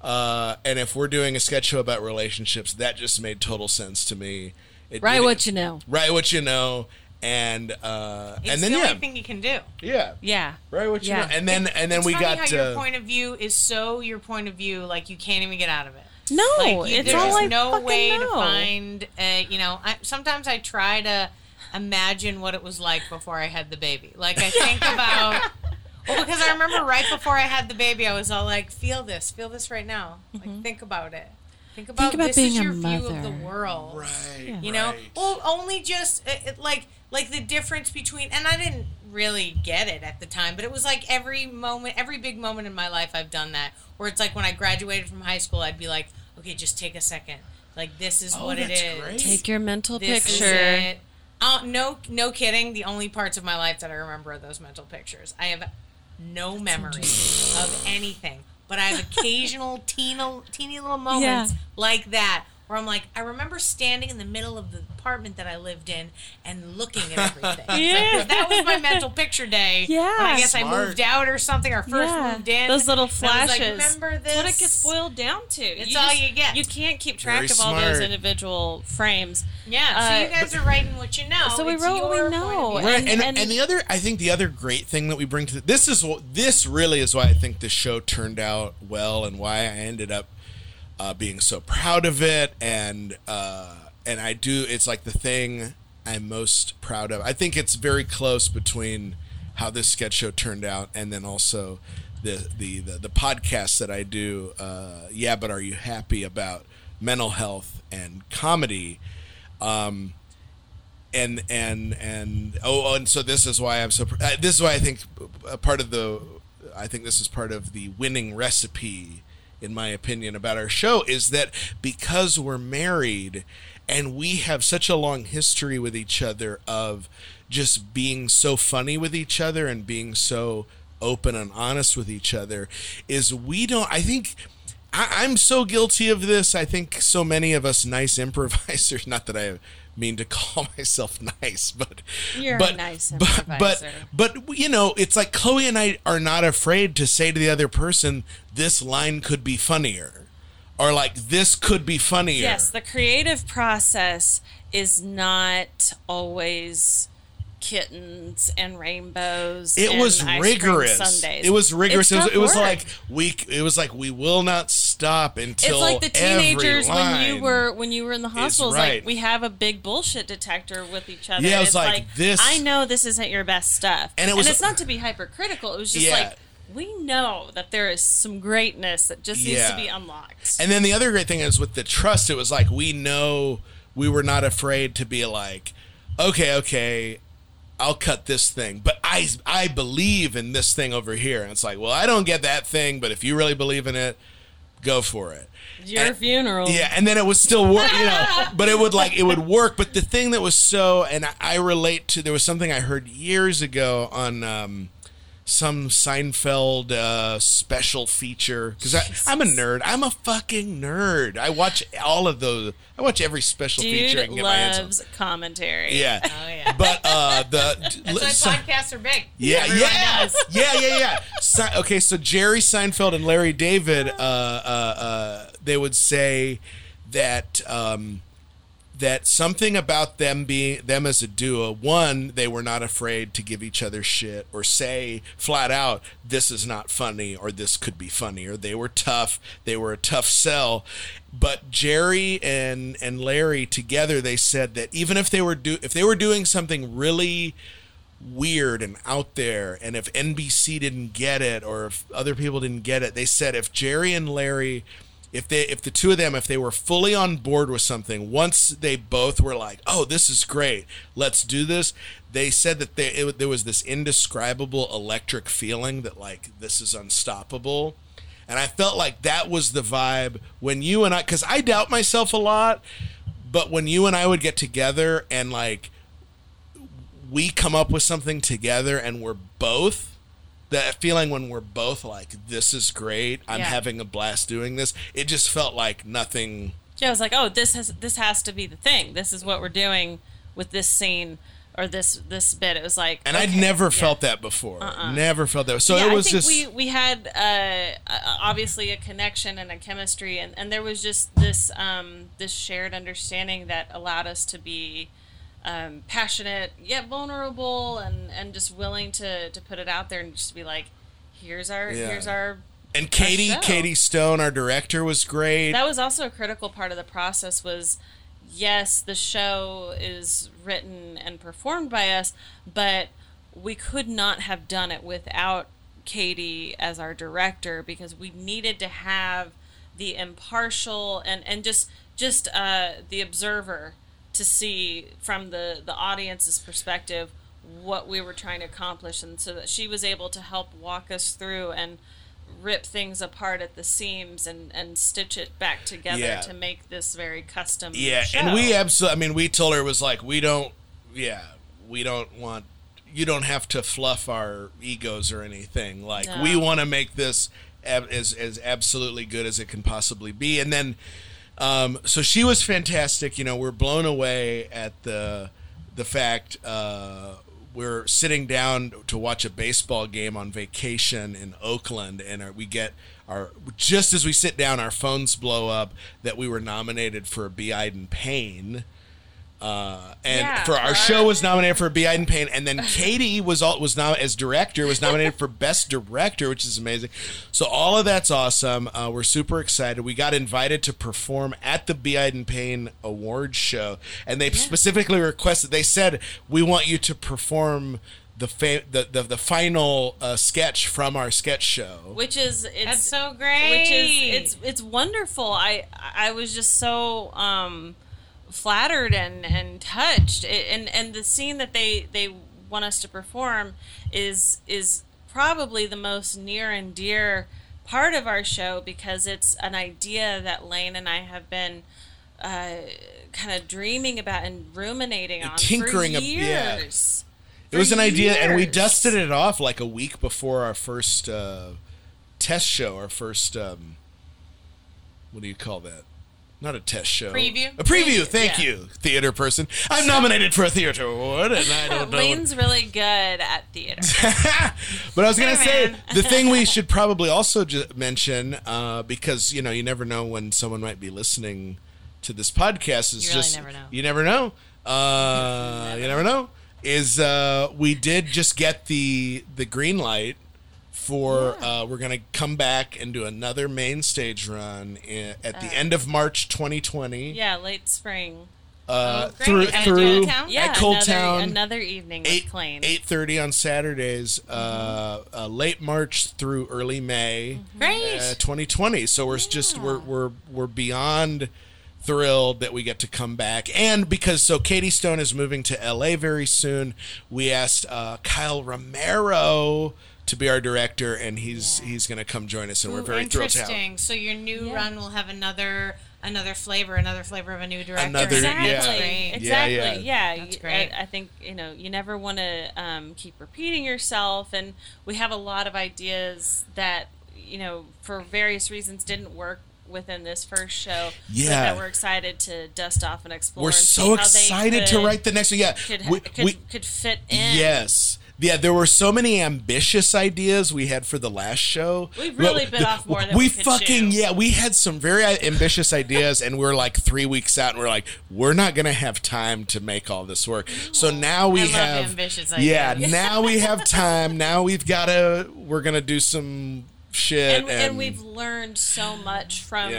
And if we're doing a sketch show about relationships, that just made total sense to me. Write what you know. Write what you know, and It's and then the only thing you can do. Yeah. write what you Yeah. know, and then It's we funny got how your point of view is so your point of view, like you can't even get out of it. No, Like, it's there's all just like no fucking way to no. find. Sometimes I try to imagine what it was like before I had the baby. Like I think about. Well, because I remember right before I had the baby, I was all like, "Feel this right now. Like think about it. Think about this being is a your view of the mother." world, right. You know? right. Well, only just like the difference between, and I didn't really get it at the time, but it was like every big moment in my life I've done that, where it's like when I graduated from high school, I'd be like, okay, just take a second. Like this is what it that's is. great. Take your mental This picture. is it. No kidding. The only parts of my life that I remember are those mental pictures. I have no memory of anything, but I have occasional teeny little moments like that where I'm like, I remember standing in the middle of the apartment that I lived in and looking at everything. Yeah. That was my mental picture day. Yeah. When I guess Smart. I moved out or something, or first moved in. Those little And I was flashes. like, remember this? That's what it gets boiled down to. It's all you get. You can't keep track Very of all those smart. individual frames. Yeah, so you guys are writing what you know. So we It's wrote what we your know. point of view. Right, And- and the other, I think the other great thing that we bring to this really is why I think this show turned out well, and why I ended up being so proud of it, and I do. It's like the thing I'm most proud of. I think it's very close between how this sketch show turned out, and then also the podcast that I do. Yeah, but are you happy about mental health and comedy? And so this is why I'm so. This is why I think part of the. I think this is part of the winning recipe, in my opinion, about our show, is that because we're married and we have such a long history with each other of just being so funny with each other and being so open and honest with each other, is we don't. I think. I'm so guilty of this. I think so many of us nice improvisers, not that I mean to call myself nice, but You're a nice but improviser. you know, it's like Chloe and I are not afraid to say to the other person, this line could be funnier. are like, this could be funnier. Yes, the creative process is not always kittens and rainbows. It was and rigorous. Ice cream sundaes. It was rigorous. It's It was tough like work. we will not stop until It's like the teenagers every line when you were in the hospital. It's right. like, we have a big bullshit detector with each other. Yeah, and it's like, this- I know this isn't your best stuff, And and it was- it's not to be hypercritical. It was just Yeah. like, we know that there is some greatness that just needs Yeah. to be unlocked. And then the other great thing is with the trust, it was like, we know we were not afraid to be like, okay, I'll cut this thing, but I believe in this thing over here. And it's like, well, I don't get that thing, but if you really believe in it, go for it. Your funeral. Yeah, and then it would still work, but it would work. But the thing that was and I relate to, there was something I heard years ago on some Seinfeld special feature, because I'm a nerd. I'm a fucking nerd. I watch all of those. I watch every special feature I can Dude get my hands on. loves commentary. Yeah. Oh, yeah. But That's why podcasts are big. yeah, Everyone yeah, does. yeah. Okay, so Jerry Seinfeld and Larry David, they would say that that something about them as a duo. One, they were not afraid to give each other shit or say flat out, "This is not funny," or "This could be funnier." They were tough. They were a tough sell. But Jerry and Larry together, they said that even if they were doing something really weird and out there, and if NBC didn't get it or if other people didn't get it, they said if Jerry and Larry, if the two of them, if they were fully on board with something, once they both were like, "Oh, this is great, let's do this," they said that there was this indescribable electric feeling that like, this is unstoppable. And I felt like that was the vibe when you and I, because I doubt myself a lot, but when you and I would get together and like we come up with something together and we're both, that feeling when we're both like, this is great, I'm having a blast doing this, it just felt like nothing. Yeah, I was like, oh, this has to be the thing. This is what we're doing with this scene or this bit. It was like, And okay, I'd never felt that before. Never felt that. So yeah, it was I think just. we had obviously a connection and a chemistry, and there was just this this shared understanding that allowed us to be passionate yet vulnerable and just willing to put it out there and just be like, here's our And show. Katie Stone, our director, was great. That was also a critical part of the process. Was yes, the show is written and performed by us, but we could not have done it without Katie as our director, because we needed to have the impartial and just the observer to see from the audience's perspective what we were trying to accomplish, and so that she was able to help walk us through and rip things apart at the seams and stitch it back together to make this very custom show. And we absolutely, I mean, we told her, it was like, we don't want, you don't have to fluff our egos or anything. Like, we want to make this as absolutely good as it can possibly be. And then, so she was fantastic. You know, we're blown away at the fact, we're sitting down to watch a baseball game on vacation in Oakland, and we get just as we sit down, our phones blow up that we were nominated for a Be Iden Payne. Our show was nominated for a Be Iden Payne, and then Katie was as director was nominated for Best Director, which is amazing. So all of that's awesome. We're super excited. We got invited to perform at the Be Iden Payne Awards show, and they specifically requested. They said, "We want you to perform the final sketch from our sketch show," That's so great. It's wonderful. I was just so flattered and touched, and the scene that they want us to perform is probably the most near and dear part of our show, because it's an idea that Lane and I have been kind of dreaming about and ruminating on tinkering for years. It was an idea, and we years. dusted it off like a week before our first test show, our first what do you call that? Not a test show. Preview? A preview. Thank Yeah. you, theater person. I'm nominated for a theater award, and I don't know. Lane's really good at theater. But I was going to Hey, say, man. the thing we should probably also mention, because, you never know when someone might be listening to this podcast. Is You really just never know. You never know. You never know. Is we did just get the green light for we're gonna come back and do another main stage run at the end of March 2020. Yeah, late spring. great. Through At through Cold Town? Yeah, at Cold Town. another evening with Klein. 8:30 on Saturdays, late March through early May, Great. 2020. So we're beyond thrilled that we get to come back, and because Katie Stone is moving to LA very soon, we asked Kyle Romero to be our director, and he's going to come join us, and we're very thrilled to have him. Interesting. So your new Yeah. run will have another flavor of a new director. Another- Exactly. yeah. That's great. Exactly. Yeah, Yeah. That's great. I think you never want to keep repeating yourself, and we have a lot of ideas that for various reasons didn't work within this first show. but Yeah. that we're excited to dust off and explore. We're and see so how they excited to could- write the next one. Yeah, Could fit in. Yes. Yeah, there were so many ambitious ideas we had for the last show. We really bit off more than we could chew. Yeah, we had some very ambitious ideas, and we're like 3 weeks out, and we're like, we're not going to have time to make all this work. So now we I love have ambitious Yeah, ideas. now we have time. Now we're going to do some shit, And we've learned so much from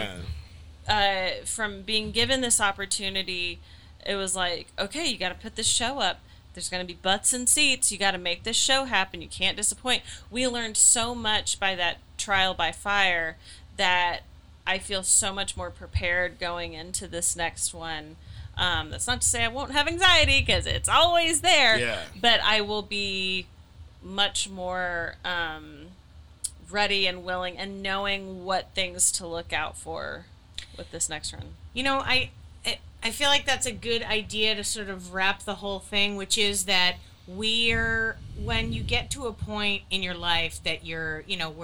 from being given this opportunity. It was like, okay, you got to put this show up. There's going to be butts and seats. You got to make this show happen. You can't disappoint. We learned so much by that trial by fire that I feel so much more prepared going into this next one. That's not to say I won't have anxiety, because it's always there. Yeah. But I will be much more ready and willing and knowing what things to look out for with this next run. I feel like that's a good idea to sort of wrap the whole thing, which is that when you get to a point in your life that you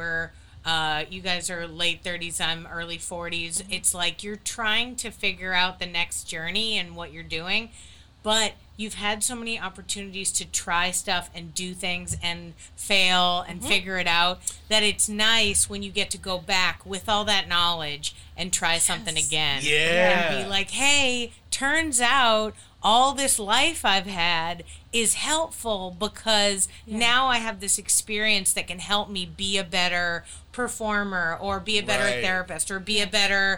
guys are late 30s, I'm early 40s, it's like you're trying to figure out the next journey and what you're doing, but you've had so many opportunities to try stuff and do things and fail and figure it out that it's nice when you get to go back with all that knowledge and try something again. Yeah. And be like, hey, turns out all this life I've had is helpful because now I have this experience that can help me be a better performer or be a better Right. therapist or be a better,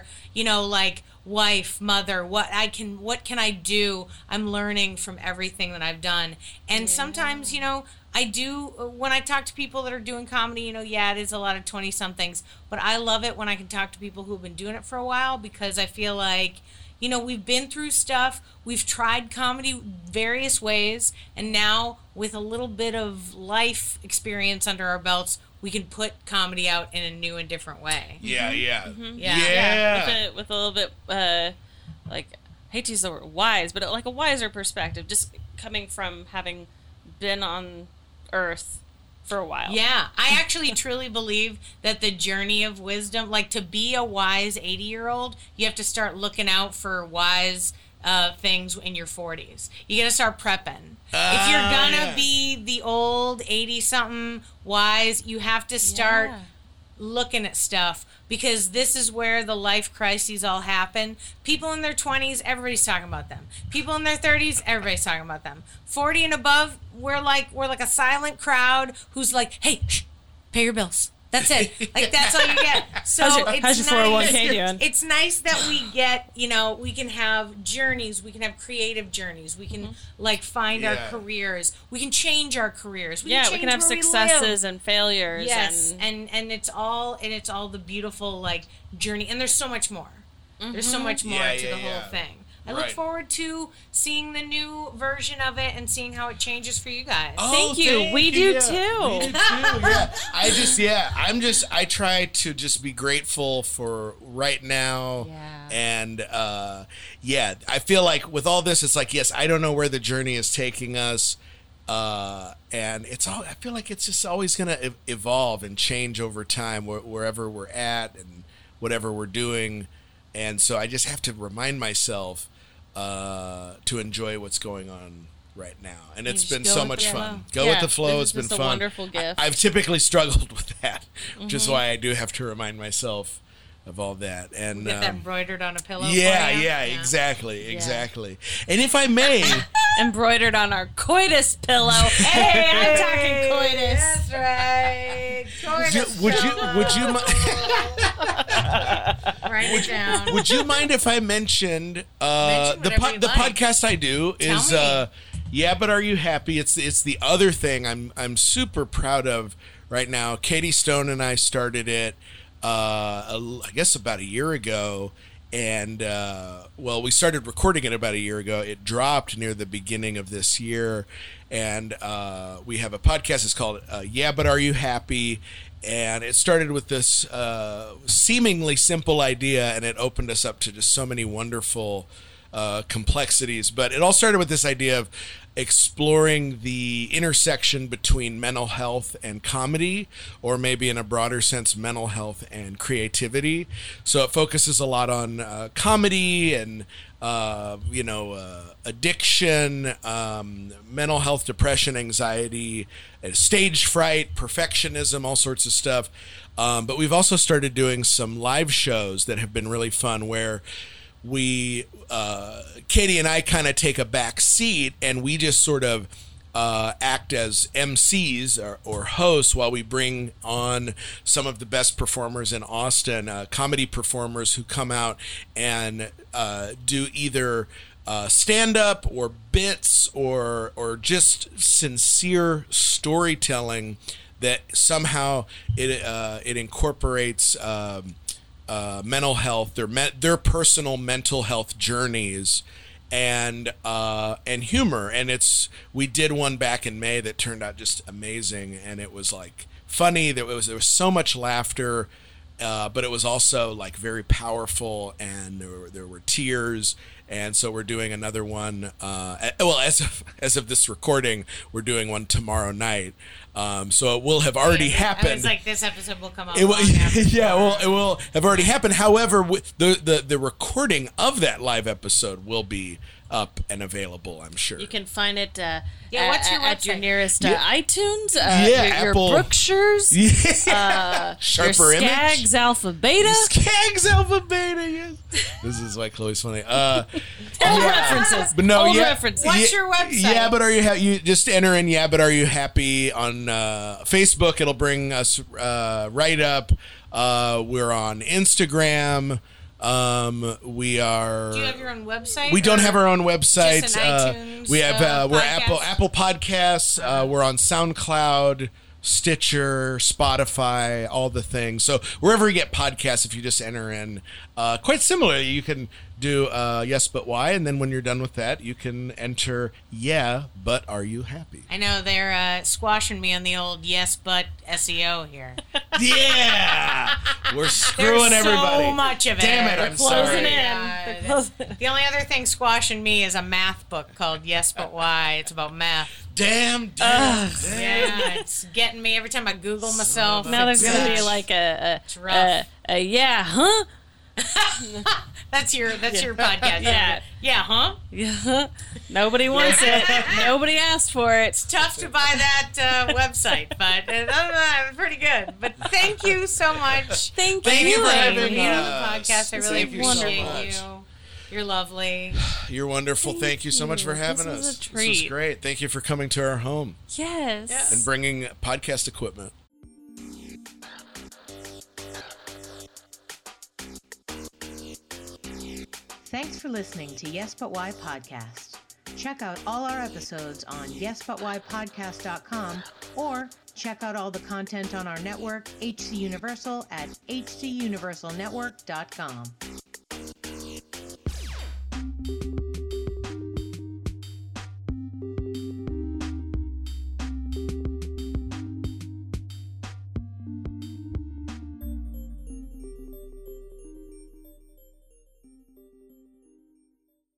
wife, mother, what can I do? I'm learning from everything that I've done. And sometimes, I do, when I talk to people that are doing comedy, it is a lot of 20 somethings, but I love it when I can talk to people who've been doing it for a while, because I feel like, we've been through stuff, we've tried comedy various ways, and now with a little bit of life experience under our belts, we can put comedy out in a new and different way. Yeah. Yeah. Yeah. With a little bit, I hate to use the word wise, but like a wiser perspective, just coming from having been on Earth for a while. Yeah, I actually truly believe that the journey of wisdom, like to be a wise 80-year-old, you have to start looking out for wise things in your 40s. You got to start prepping. If you're gonna be the old 80-something wise, you have to start looking at stuff, because this is where the life crises all happen. People in their 20s, everybody's talking about them. People in their 30s, everybody's talking about them. 40 and above, we're like a silent crowd who's like, hey, shh, pay your bills. That's it. Like, that's all you get. So how's your 401k doing? It's nice that we get, we can have journeys. We can have creative journeys. We can, find our careers. We can change our careers. We can have where we live. successes and failures. Yes, and it's all the beautiful journey, and there's so much more. There's so much more to the whole thing. I look forward to seeing the new version of it and seeing how it changes for you guys. Thank you. We do too. We do too. I try to just be grateful for right now. Yeah. And I feel like with all this, it's like, yes, I don't know where the journey is taking us. And I feel like it's just always going to evolve and change over time wherever we're at and whatever we're doing. And so I just have to remind myself to enjoy what's going on right now. And it's been so much fun. Go with the flow. It's been fun. a wonderful gift. I've typically struggled with that, which is why I do have to remind myself of all that. And Get that embroidered on a pillow. yeah, exactly. And if I may, embroidered on our coitus pillow. Hey, I'm talking coitus. That's right. Coitus would you write it down. would you mind if I mentioned the whatever you'd like. podcast I do is Tell me. Yeah, but Are You Happy? It's the other thing I'm super proud of right now. Katie Stone and I started it I guess about a year ago, and we started recording it about a year ago. It dropped near the beginning of this year, and we have a podcast. It's called Yeah, But Are You Happy? And it started with this seemingly simple idea, and it opened us up to just so many wonderful complexities. But it all started with this idea of exploring the intersection between mental health and comedy, or maybe in a broader sense, mental health and creativity. So it focuses a lot on comedy and addiction, mental health, depression, anxiety, stage fright, perfectionism, all sorts of stuff. But we've also started doing some live shows that have been really fun, where Katie and I kind of take a back seat, and we just sort of act as MCs or hosts while we bring on some of the best performers in Austin, comedy performers who come out and do either stand-up or bits or just sincere storytelling that somehow it incorporates mental health, their personal mental health journeys, and humor. And we did one back in May that turned out just amazing, and it was like funny. There was so much laughter, but it was also like very powerful, and there were tears. And so we're doing another one. As of this recording, we're doing one tomorrow night. So it will have already happened. I was like, this episode will come out. It will have already happened. However, the recording of that live episode will be up and available, I'm sure. You can find it what's your at your website? nearest iTunes, your Apple. Brookshires, Sharper your Image. Skaggs Alpha Beta. Skaggs Alpha Beta, yes. This is why Chloe's funny. Old references. But no, Old references. What's your website? Yeah, but you just enter in Yeah, but Are You Happy on Facebook. It'll bring us right up. We're on Instagram. We are. Do you have your own website? We don't have our own website. Just an iTunes, we have we're podcast? Apple Podcasts. We're on SoundCloud, Stitcher, Spotify, all the things. So wherever you get podcasts, if you just enter in, quite similarly, you can do Yes But Why, and then when you're done with that, you can enter Yeah But Are You Happy? I know they're squashing me on the old yes but SEO here. Yeah, we're screwing There's everybody. so much of it. Damn it! They're I'm closing sorry. in. God. They're closing. The only other thing squashing me is a math book called Yes But Why. It's about math. Damn. Yeah, it's getting me every time I Google myself. Now there's going to be It's like It's rough. a yeah, huh? That's your podcast. Yeah. Yeah, huh? Yeah. Nobody wants it. Nobody asked for it. It's tough to buy that website, but it's pretty good. But thank you so much. Thank you Thank you for having having me on us. the podcast. I really Thank you so appreciate much. you. You're lovely. You're wonderful. Thank you so much for having This was us. a This was treat. great. Thank you for coming to our home Yes. and bringing podcast equipment. Thanks for listening to Yes But Why Podcast. Check out all our episodes on yesbutwhypodcast.com or check out all the content on our network, HC Universal, at hcuniversalnetwork.com.